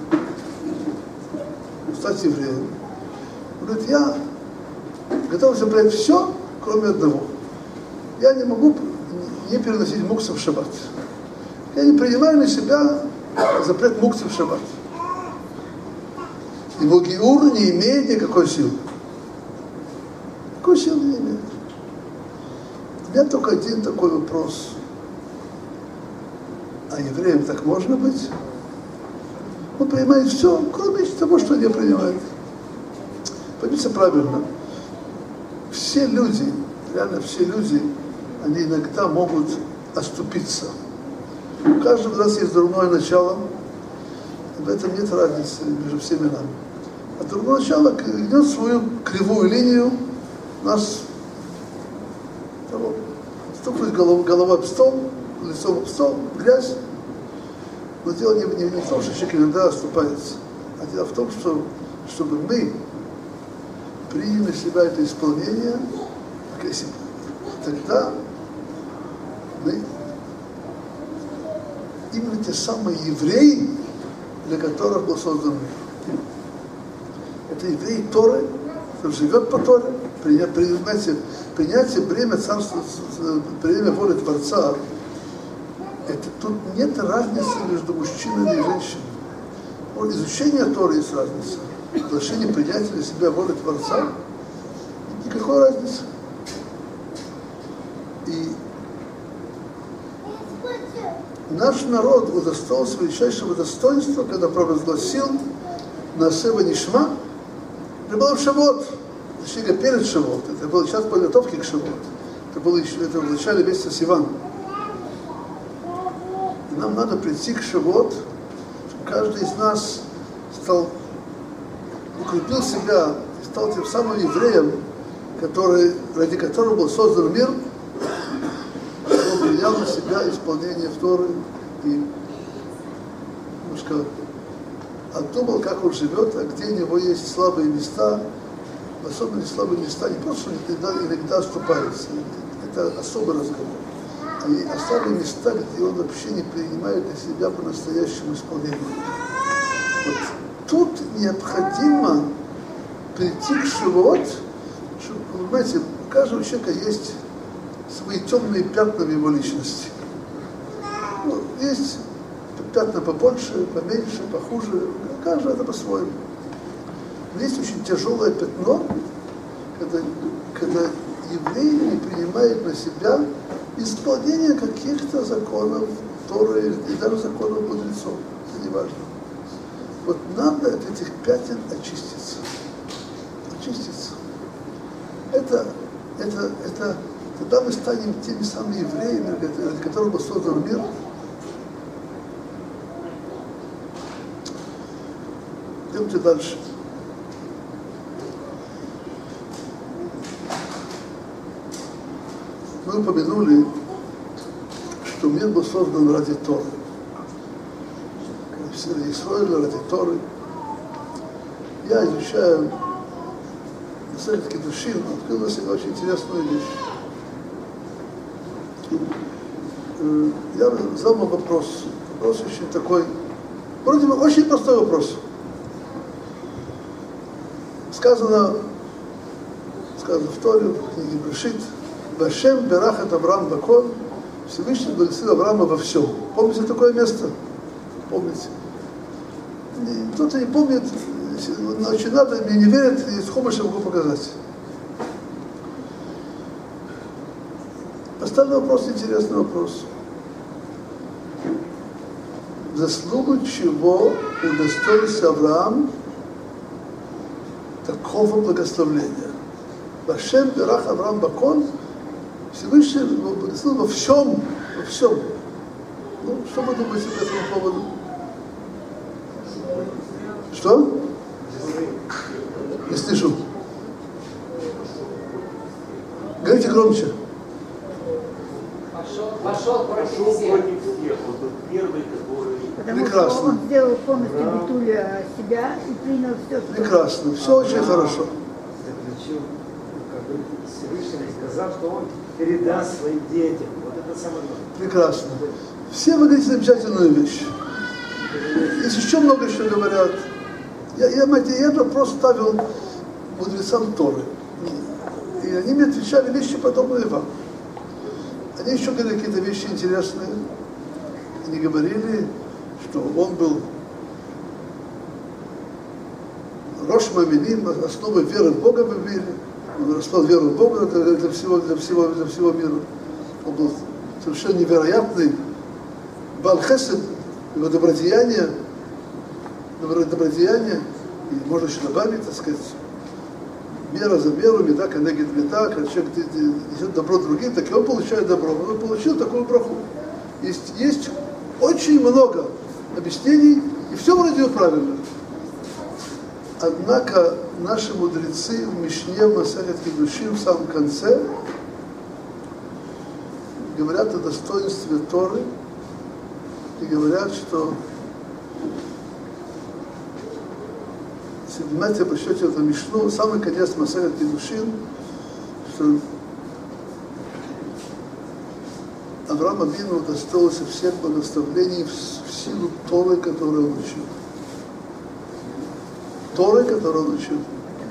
стать евреем. Он говорит, я готов забрать все, кроме одного. Я не могу не переносить мукса в шаббат. Я не принимаю на себя запрет мукса в шаббат. Его гиур не имеет никакой силы. Никакой силы не имеет. У меня только один такой вопрос. А евреям так можно быть? Он принимает все, кроме того, что не принимает. Поймите правильно. Все люди, реально все люди, они иногда могут оступиться. У каждого из нас есть дурное начало, и в этом нет разницы между всеми нами. А дурное начало идет свою кривую линию, нас стукнуть голова об стол, лицом об стол, грязь. Но дело не в том, что человек иногда оступается, а дело в том, чтобы мы приняли на себя это исполнение, тогда мы именно те самые евреи, для которых был создан мир. Это евреи Торы, кто живет по Торе, принятие бремя царства, бремя воли Творца. Это тут нет разницы между мужчиной и женщиной. Изучение Торы есть разница. В отношении принятия на себя воли Творца никакой разницы. И наш народ удостоился величайшего достоинства, когда провозгласил Наасе венишма. Это было в Шавуот, точнее перед Шавуот. Это был час подготовки к Шавуот. Это было в начале месяца Сиван. И нам надо прийти к Шавуот, чтобы каждый из нас укрепил себя и стал тем самым евреем, ради которого был создан мир, он принял на себя исполнение Торы и немножко отдумал, как он живет, а где у него есть слабые места, особенно слабые места, не просто иногда оступается, это особый разговор, а и особые места, где он вообще не принимает на себя по-настоящему исполнение. Вот тут необходимо прийти к Шавуот, чтобы, понимаете, у каждого человека есть свои темные пятна в его личности. Ну, есть пятна побольше, поменьше, похуже, каждый это по-своему. Но есть очень тяжелое пятно, когда еврей не принимает на себя исполнение каких-то законов Торы и даже законов мудрецов. Это не важно. Вот надо от этих пятен очиститься. Очиститься. Тогда мы станем теми самыми евреями, ради которых был создан мир. Идемте дальше. Мы упомянули, что мир был создан ради Торы. Ради Исроэля, ради Торы. Я изучаю Масехет Кидушин, открыл для себя очень интересную вещь. Я задал вам вопрос. Вопрос очень такой, вроде бы очень простой вопрос. Сказано в Торе, в книге Брешит, Вашем берахат Авраам бакол, Всевышний благословил Авраама во всем. Помните такое место? Помните? Кто-то не помнит, очень надо, мне не верят, из Хумаша могу показать. Поставлю вопрос, интересный вопрос. В заслугу чего удостоился Авраам такого благословления? Вашем берах Авраам бакол, Всевышний благословил во всем, во всем. Ну, что вы думаете по этому поводу? Что? Не слышу. Говорите громче. Пошел против всех. Вот тот первый, который... Потому Прекрасно. что он сделал полностью битуля себя и принял все, что... Прекрасно, все очень хорошо. Заключил, как бы Всевышний сказал, что он передаст своим детям. Вот это самое главное. Прекрасно. Все вы говорите замечательную вещь. Есть еще много еще говорят. Я вопрос ставил мудрецам Торы. И они мне отвечали вещи подобные вам. Они еще говорили какие-то вещи интересные. Они говорили, что он был Рош Маминим, основой веры в Бога в мире. Он распал веру в Бога для всего мира. Он был совершенно невероятный Баал Хесед, его добродеяние, и можно еще добавить, так сказать, мера за меру, меда конегит меда, когда человек несет добро другим, так и он получает добро. Он получил такую браху. Есть очень много объяснений, и все вроде бы правильно. Однако наши мудрецы в Мишне, в Масехет Кидушин, в самом конце, говорят о достоинстве Торы и говорят, что если внимательно прочтете эту Мишну, самый конец Масехет Кидушин, что Авраам Авину удостоился всех благословений в силу Торы, которую он учил. Торы, которую он учил.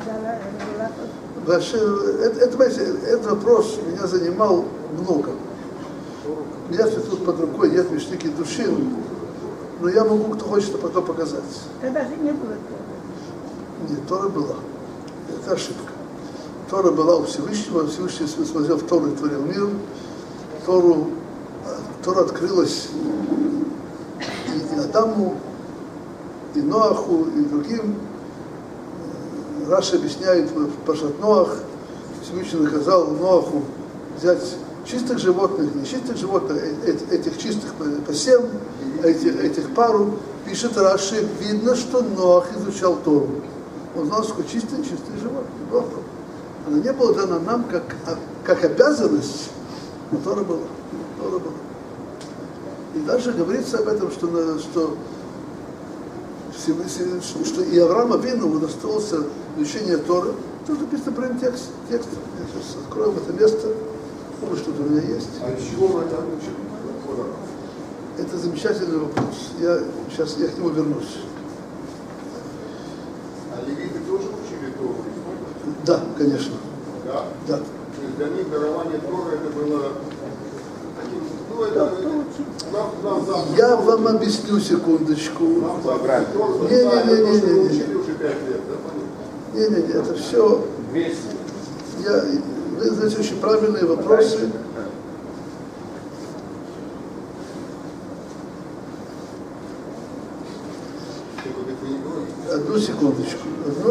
Этот вопрос меня занимал много. У меня тут под рукой нет Мишны Кидушин, но я могу, кто хочет, потом показать. Тогда же не было Торы. Нет, Тора была. Это ошибка. Тора была у Всевышнего, Всевышний смотрел в Тору и творил мир. Тора открылась и Адаму, и Ноаху, и другим. Раша объясняет в Паршат Ноах, Всевышний наказал Ноаху взять чистых животных, не чистых животных, этих чистых по 7, а этих пару. Пишет Раши, видно, что Ноах изучал Тору. Он знал, что чистые животные. Она не была дана нам как обязанность, но Тора была. И даже говорится об этом, что и Авраам Авину удостоился изучения Торы. Тут написано прям текст. Я сейчас откроем это место. Помню, что у меня есть. А из чего вы это учили? Это замечательный вопрос. Я к нему вернусь. А левиты тоже учили Тору? Да, конечно. Да? Да. То есть для них дарование Торы это было... Ну, это... Я вам объясню секундочку. Не-не-не. Учили уже 5 лет, да? Не-не-не, это все... Вы задаете очень правильные вопросы. Одну секундочку.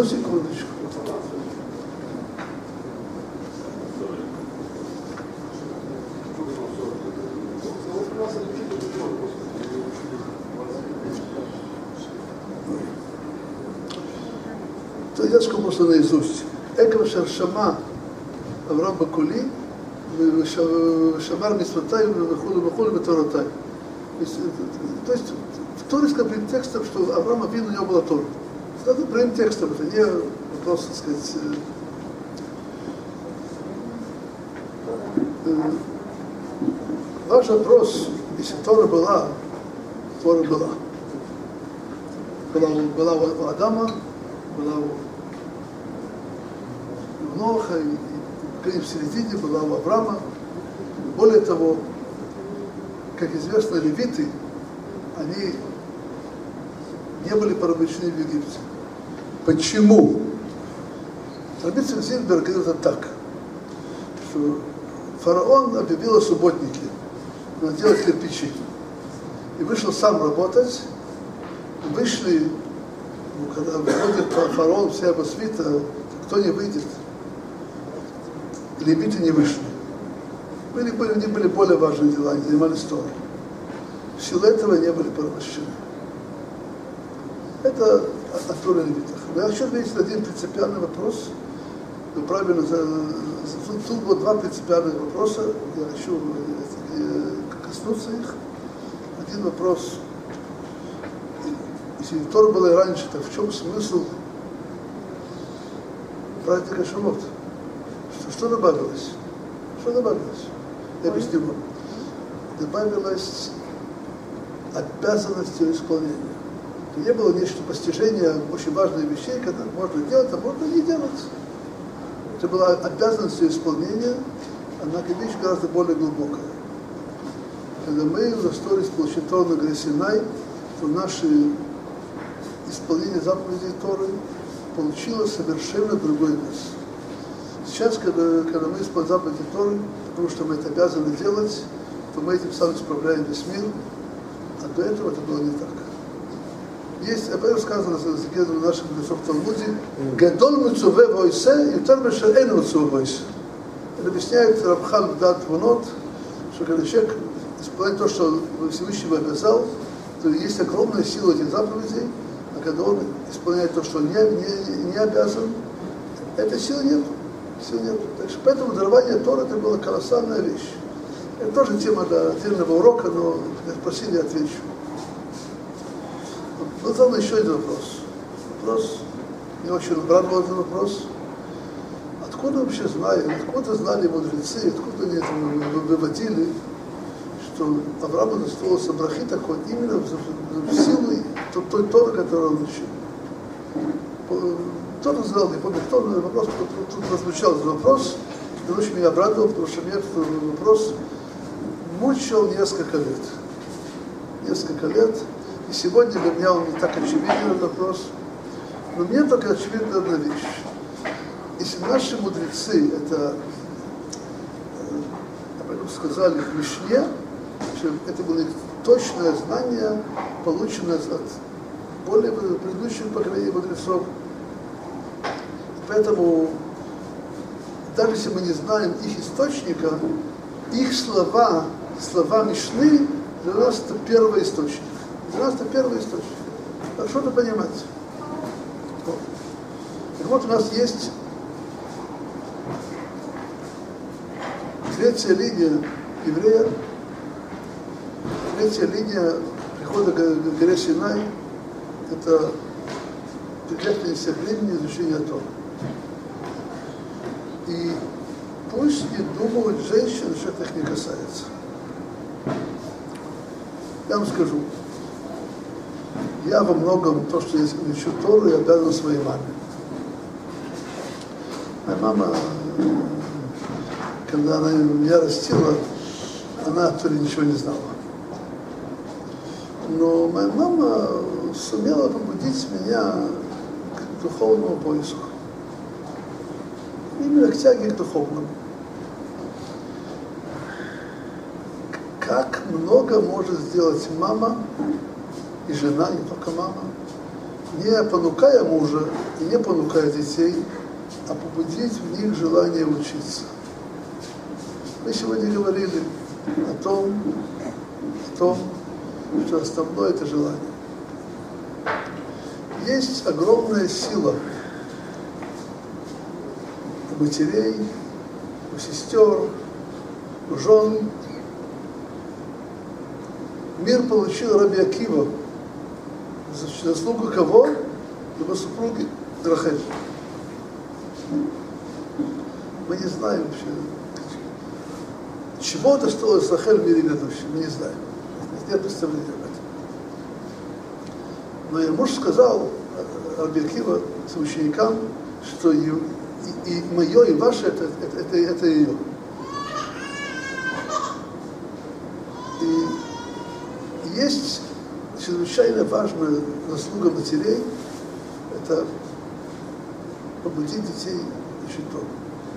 То я скажу просто наизусть. Экав Шаршама Авраам Бакули, Шамар Мисватай, Вахули Баторатай. То есть в Торе сказано прямым текстом, что Авраам Авину у него была Тора. Сказано прямым текстом, это не вопрос, так сказать. ваш вопрос, если Тора была, Тора была. Была у Адама, была у Ноха, и в середине была у Авраама. Более того, как известно, левиты, они не были порабощены в Египте. Почему? Рабицин Зильбер говорит это так, что фараон объявил о субботнике, надо делать кирпичи. И вышел сам работать, вышли, когда выходит фараон, вся его свита, кто не выйдет? Левиты не вышли. У них были более важные дела, они занимались Торой. В силу этого не были порабощены. Это о Торе левитах. Но я хочу ответить на один принципиальный вопрос. Вы правильно, тут было два принципиальных вопроса, я хочу коснуться их. Один вопрос, если Тора была и раньше, так в чем смысл праздника Шавот? Что добавилось? Что добавилось? Я объясню вам. Добавилась обязанность исполнения. Не было нечто постижения очень важных вещей, когда можно делать, а можно не делать. Это была обязанность исполнения, однако вещь гораздо более глубокая. Когда мы в истории получили Тору на горе Синай, то наше исполнение заповедей Торы получило совершенно другой вес. Сейчас, когда мы исполняем заповеди Торы, потому что мы это обязаны делать, то мы этим самым исправляем весь мир, а до этого это было не так. Есть, об этом сказано в нашем мудрецов в Талмуде, «Гадоль мецуве войсе, ютер бешер эйн мецуве войсе». Это объясняет Рабхан Дат Вунот, что когда человек исполняет то, что Всевышний его обязал, то есть огромная сила этих заповедей, а когда он исполняет то, что он не обязан, этой силы нет. Так что поэтому дарование Торы это была колоссальная вещь. Это тоже тема для отдельного урока, но спросили, я отвечу. Был там еще один вопрос. Вопрос, мне очень обрадовал этот вопрос. Откуда вообще знали, откуда знали мудрецы, откуда они это выводили, что Авраам удостоился брахи такой именно в силу той Торы, которую он учил. Кто-то знал, не помню, кто, но вопрос, тут прозвучал этот вопрос, и очень меня обрадовал, потому что меня этот вопрос мучил несколько лет. И сегодня для меня он не так очевиден, этот вопрос. Но мне только очевидна одна вещь. Если наши мудрецы, это, об этом сказали в Мишне, что это было точное знание, полученное от более предыдущих поколений мудрецов. Поэтому, даже если мы не знаем их источника, их слова Мишны для нас это первый источник. Хорошо это понимать. Так вот, у нас есть третья линия еврея, третья линия прихода к горе Синай, это придерживание времени изучения Торы. И пусть не думают женщины, что это их не касается. Я вам скажу, я во многом то, что я учу Тору, я обязан своей маме. Моя мама, когда она меня растила, она о Торе ничего не знала. Но моя мама сумела побудить меня к духовному поиску. Именно к тяге к духовному. Как много может сделать мама и жена, не только мама, не понукая мужа и не понукая детей, а побудить в них желание учиться. Мы сегодня говорили о том, что основное это желание. Есть огромная сила у матерей, у сестер, у жен. Мир получил Раби Акива. За заслугу кого? Его супруги Рахель. Мы не знаем вообще, чего достоилась Рахель в мире грядущем, мы не знаем. Нет представления об этом. Но ее муж сказал, Раби Акива, своим ученикам, что и мое, и ваше это ее. И есть чрезвычайно важная заслуга матерей, это побудить детей учить Тору.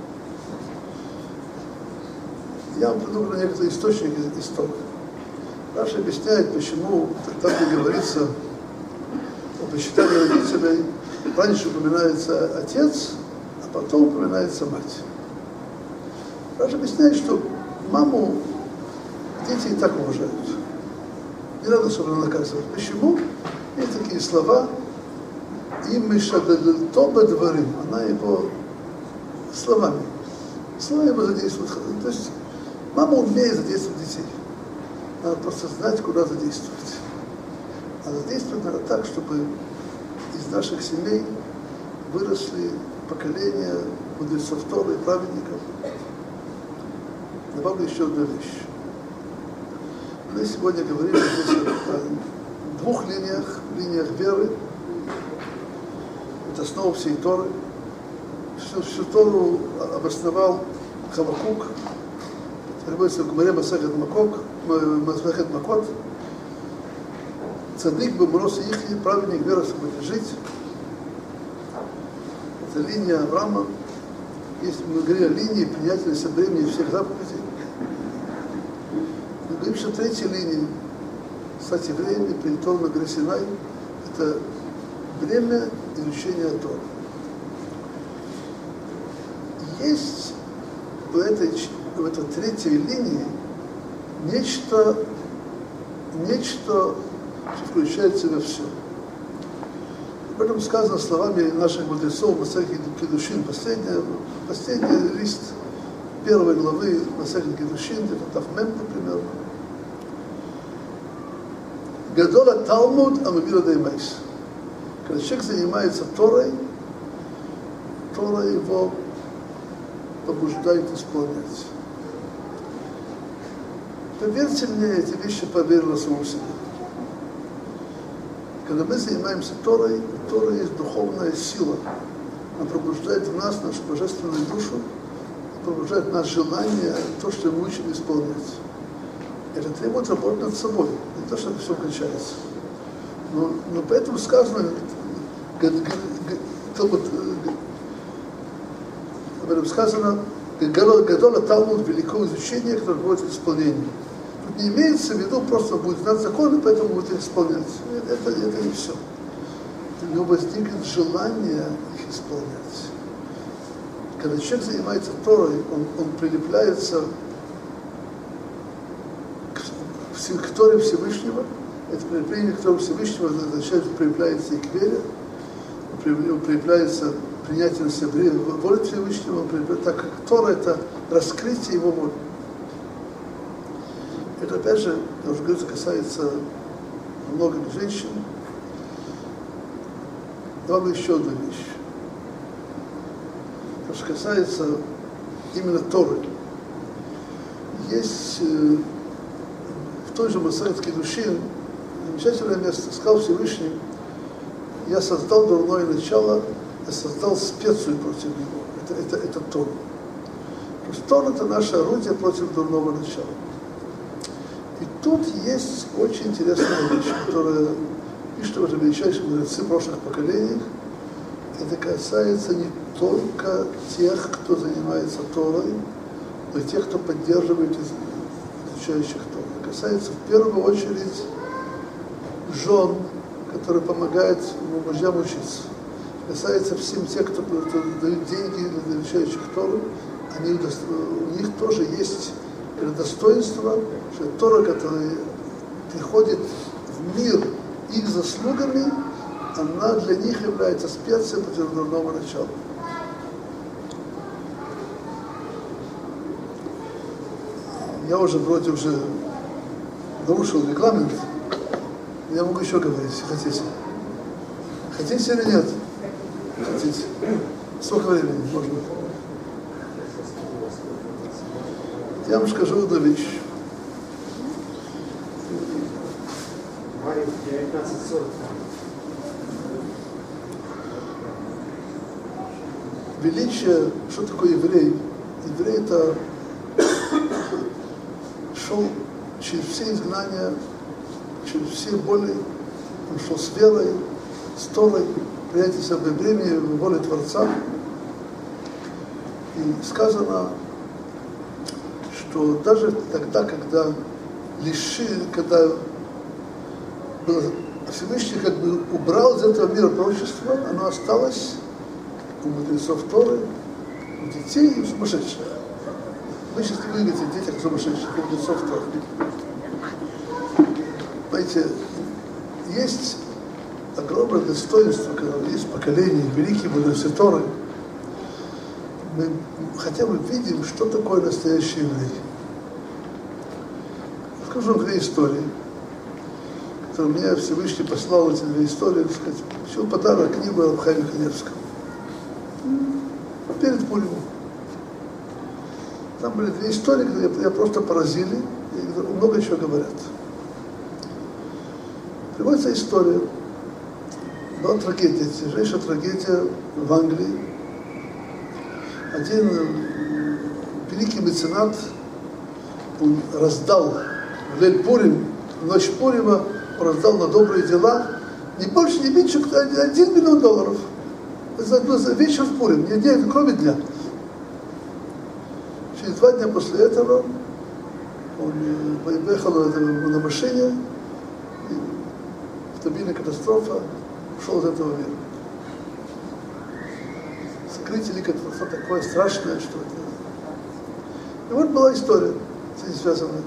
Я вам приведу некоторые источники истории. Раша объясняет, почему там, где говорится о почитании родителей, раньше упоминается отец, а потом упоминается мать. Раша объясняет, что маму дети и так уважают. Не надо особенно наказывать. Почему? Есть такие слова, им мишадальто дворим, она его словами его задействует. То есть мама умеет задействовать детей. Надо просто знать, куда задействовать. А задействовать надо так, чтобы из наших семей выросли поколения мудрецов Торы и праведников. Добавлю еще одну вещь. Мы сегодня говорили здесь о двух линиях веры. Это основа всей Торы. Всю Тору обосновал Хавакук. Переводится в Гмаре Масехет Макот. Цадик бемрос ихи, праведник веры, чтобы жить. Это линия Авраама. Если мы говорим о линии принятия времени всех заповедей, мы говорим, что третья линия, кстати, времени, при Тору на горе Синай, это время изучения Торы. Есть в этой третьей линии нечто, что включает в себя все. Об этом сказано словами наших мудрецов Масехет Кедушин, последний лист первой главы Масехет Кедушин, это Тафмем, например. Гадола Талмуд Амавира Даймайс. Когда человек занимается Торой, Тора его побуждает исполнять. Поверьте мне, эти вещи поверила самому себе. Когда мы занимаемся Торой, Тора есть духовная сила. Она пробуждает в нас нашу божественную душу, пробуждает в нас желание, то, что мы учим, исполнять. Это требует работы над собой, не то, что это все кончается. Но поэтому сказано, об этом сказано, Гадола Талмуд, великое изучение, которое приводит к исполнению. Тут не имеется в виду, просто будет знать законы, поэтому будет исполнять. Это не все. У него возникнет желание их исполнять. Когда человек занимается Торой, он прилепляется к Торе Всевышнего. Это прилепление к Торе Всевышнего означает, что прилепляется и к вере, он прилепляется принятие на себя воли Всевышнего, так как Тора — это раскрытие его воли. Это, опять же, я уже говорю, касается многих женщин. Добавлю еще одну вещь. То, что касается именно Торы. Есть в той же Масехет Кедушин замечательное место. Сказал Всевышний: я создал дурное начало, я создал специю против него. Это Тора. То есть Тора — это наше орудие против дурного начала. И тут есть очень интересная вещь, которая пишет уже величайшие мудрецы прошлых поколений. Это касается не только тех, кто занимается Торой, но и тех, кто поддерживает изучающих Тору. Это касается в первую очередь жен, которые помогают мужьям учиться. Касается всем тех, кто дают деньги для изучающих Тору. У них тоже есть достоинство, что Тора, которая приходит в мир их заслугами, она для них является специей против дурного начала. Я вроде уже нарушил регламент. Я могу еще говорить, если хотите. Хотите или нет? Хотите. Сколько времени можно? Я вам скажу одну вещь. Марин 1940. Величие, что такое еврей? Еврей это шел через все изгнания, через все боли, он шел с верой, с Торой, принятием себя бремени, воли Творца. И сказано, что даже тогда, когда Всевышний как бы убрал из этого мира пророчество, оно осталось у мудрецов Торы, у детей и у сумасшедших. Вы сейчас не выглядите детях сумасшедших, у мудрецов Торы. Знаете, есть огромное достоинство, когда есть поколение великие мудрецы Торы. Мы хотя бы видим, что такое настоящий еврей. Скажу вам две истории, которые мне Всевышний послал, эти две истории, так сказать, все подарок книгу Рав Хаима Каневского. Перед Пуримом. Там были две истории, которые меня просто поразили, и много чего говорят. Приводится история. Была трагедия, тяжелейшая трагедия в Англии. Один великий меценат раздал в Лель-Пурим, в ночь Пурима, раздал на добрые дела не больше, не меньше, $1 миллион. За вечер в Пурим, кроме дня. Через 2 дня после этого он поехал на машине, автомобильная катастрофа, ушел из этого мира. Скрытие лика Творца такое страшное, что это... И вот была история с этим связанная.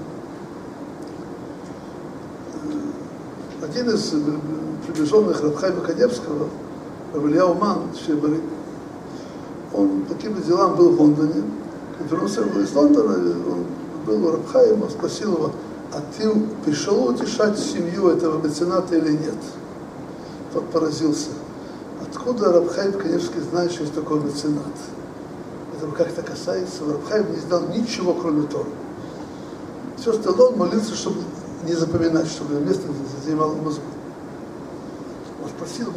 Один из приближенных Рав Хаима Каневского, Рав Элияу Ман Шебари, он по каким-то делам был в Лондоне, и вернулся из Лондона, он был у Рав Хаима, спросил его, а ты пришел утешать семью этого мецената или нет? Тот поразился. Откуда Рав Хаим Каневский знает, что есть такой меценат? Это как-то касается. Рав Хаим не знал ничего, кроме Торы. Все, что он молился, чтобы не запоминать, чтобы место занимало мозгу. Он спросил,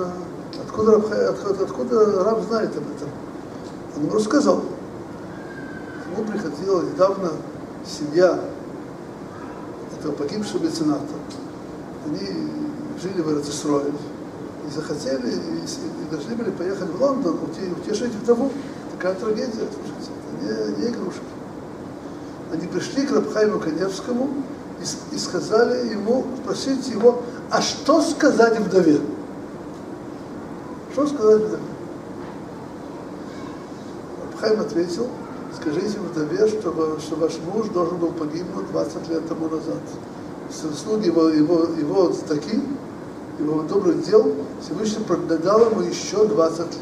откуда Рав знает об этом? Он ему рассказал. Ему приходила недавно семья этого погибшего мецената. Они жили в Эрец-Исроэль и захотели, и должны были поехать в Лондон, утешить вдову. Такая трагедия, слушайте, это не игрушка. Они пришли к Рав Хаиму Каневскому и сказали ему, спросите его, а что сказать вдове? Что сказать вдове? Рав Хаим ответил, скажите вдове, что ваш муж должен был погибнуть 20 лет тому назад. Заслуги его такие, его добрых дел, Всевышний дал ему еще 20 лет.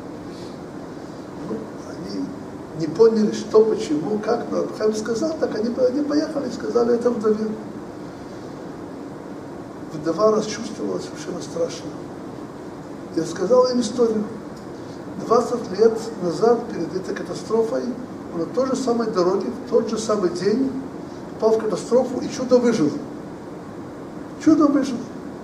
Они не поняли, что, почему, как, но Рав Хаим сказал, так они поехали и сказали это вдове. Вдова расчувствовалась совершенно страшно. Я сказал им историю. 20 лет назад, перед этой катастрофой, он на той же самой дороге, в тот же самый день попал в катастрофу и чудом выжил. Чудом выжил.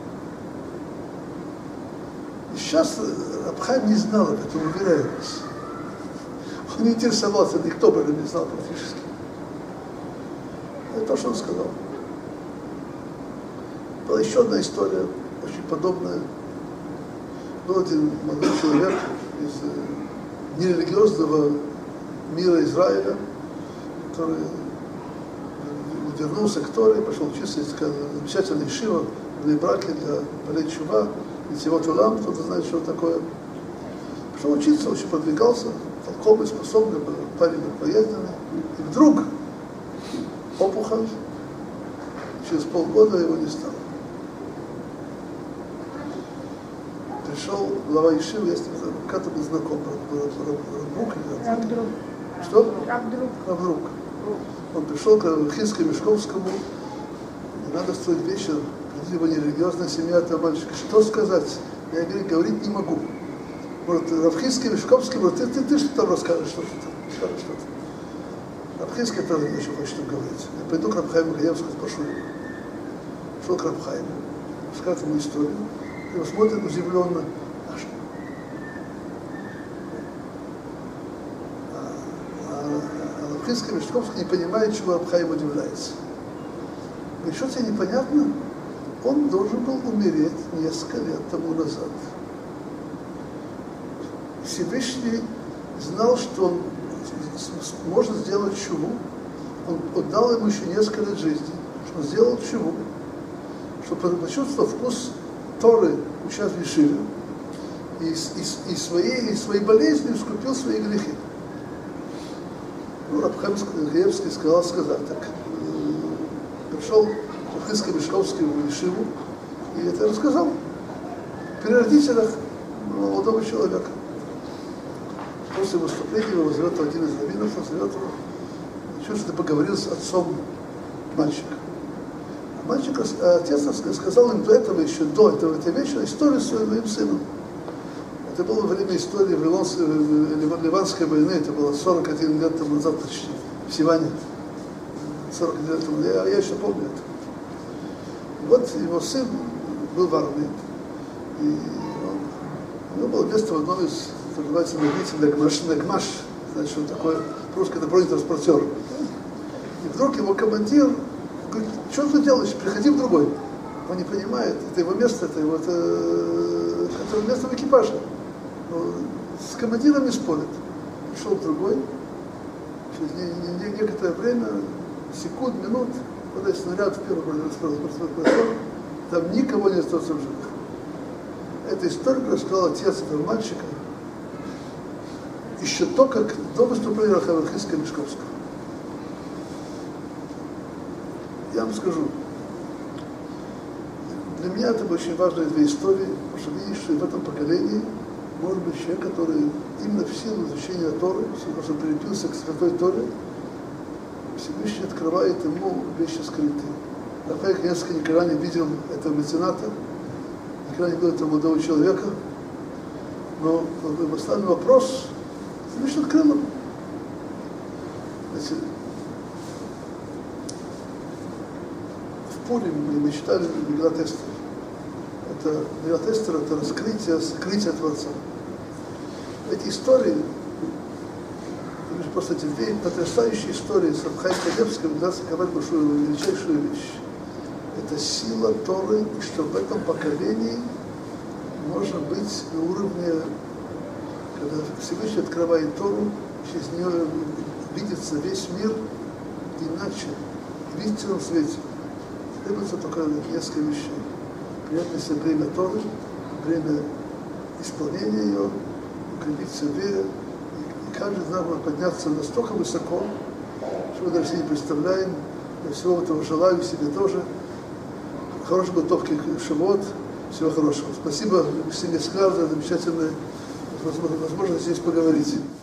И сейчас Рав Хаим не знал об этом, уверяю вас. Он не интересовался, никто бы не знал практически. Это то, что он сказал. Была еще одна история, очень подобная. Был один молодой человек из нерелигиозного мира Израиля, который вернулся к Торе, пошел учиться, есть такая замечательная ешива в Нейбраке для Балей Тшува, Нетивот Улам, кто-то знает, что это такое. Пошел учиться, очень продвигался, толковый, способный, парень был поезденный. И вдруг опухоль, через полгода его не стало. Пришел глава ешивы, я с ним как-то был знаком, Равдрук. Что? Равдрук. Он пришел к Хизке Мешковскому, не надо строить вечер, его нерелигиозная семья этого мальчика. Что сказать? Я говорить не могу. Может, Равхизский Мешковский, может, ты что там расскажешь, что-то там, скажешь что-то. Рабхайский тоже не очень хочет говорить. Я пойду к Рабхайму Каневскому, спрошу его. Шел к Рабхайму, рассказал ему историю. И он смотрит удивленно. А Рабхайский Мешковский не понимает, чего Рабхайм удивляется. Говорит, что тебе непонятно? Он должен был умереть несколько лет тому назад. Всевышний знал, что он может сделать чуву. Он отдал ему еще несколько лет жизни, что он сделал чуву, чтобы почувствовал вкус Торы, учась в Ешиве, и своей болезнью искупил свои грехи. Ну, Рабхайм Каневский сказать так. Пришел Рабхайский Мешковский в Ешиву и это рассказал при родителях молодого человека. После выступления его зовет один из раввинов, он зовет его, чуть что ты поговорил с отцом мальчика. Мальчик, отец сказал им до этого, еще до этой вечера, историю с своим сыном. Это было во время истории Ливанской войны, это было 41 лет тому назад почти, в Сиване. 41 лет тому назад, я еще помню это. И вот его сын был в армии, и у него было место в одном из, что называется, Нагмаш, значит, что такое, русский это бронетранспортер. И вдруг его командир говорит, что ты делаешь, приходи в другой. Он не понимает, это его место, это место в экипаже. Но с командиром не спорит. Пришел другой, через некоторое время, секунд, минут, когда снаряд в первый бронетранспортер, там никого не остается в живых. Эта история рассказал отец этого мальчика еще до выступления Рабхайма Мешковского. Я вам скажу, для меня это очень важные две истории, потому что видишь, что в этом поколении может быть человек, который именно в силу изучения Торы, потому что прилепился к Святой Торе, Всевышний открывает ему вещи скрытые. Рабхайм Каневский никогда не видел этого мецената, никогда не видел этого молодого человека, но поставлен вопрос, Всевышний открыл ему. В Пурим мы читали Мегилат Эстер. Мегилат Эстер это скрытие Творца. Эти истории, просто эти две потрясающие истории с Рабхайм Каневским, для нас говорят большую, величайшую вещь. Это сила Торы, и что в этом поколении можно быть на уровне, когда Всевышний открывает Тору, через нее видится весь мир иначе, в истинном свете. Требуется только несколько вещей. Принять на себя бремя Торы, время исполнения ее, укрепиться в вере. И каждый из нас может подняться настолько высоко, что мы даже себе не представляем. Я всего этого желаю себе тоже. Хорошей готовки к Шавуот. Всего хорошего. Спасибо Ксении Скляр за замечательную возможность здесь поговорить.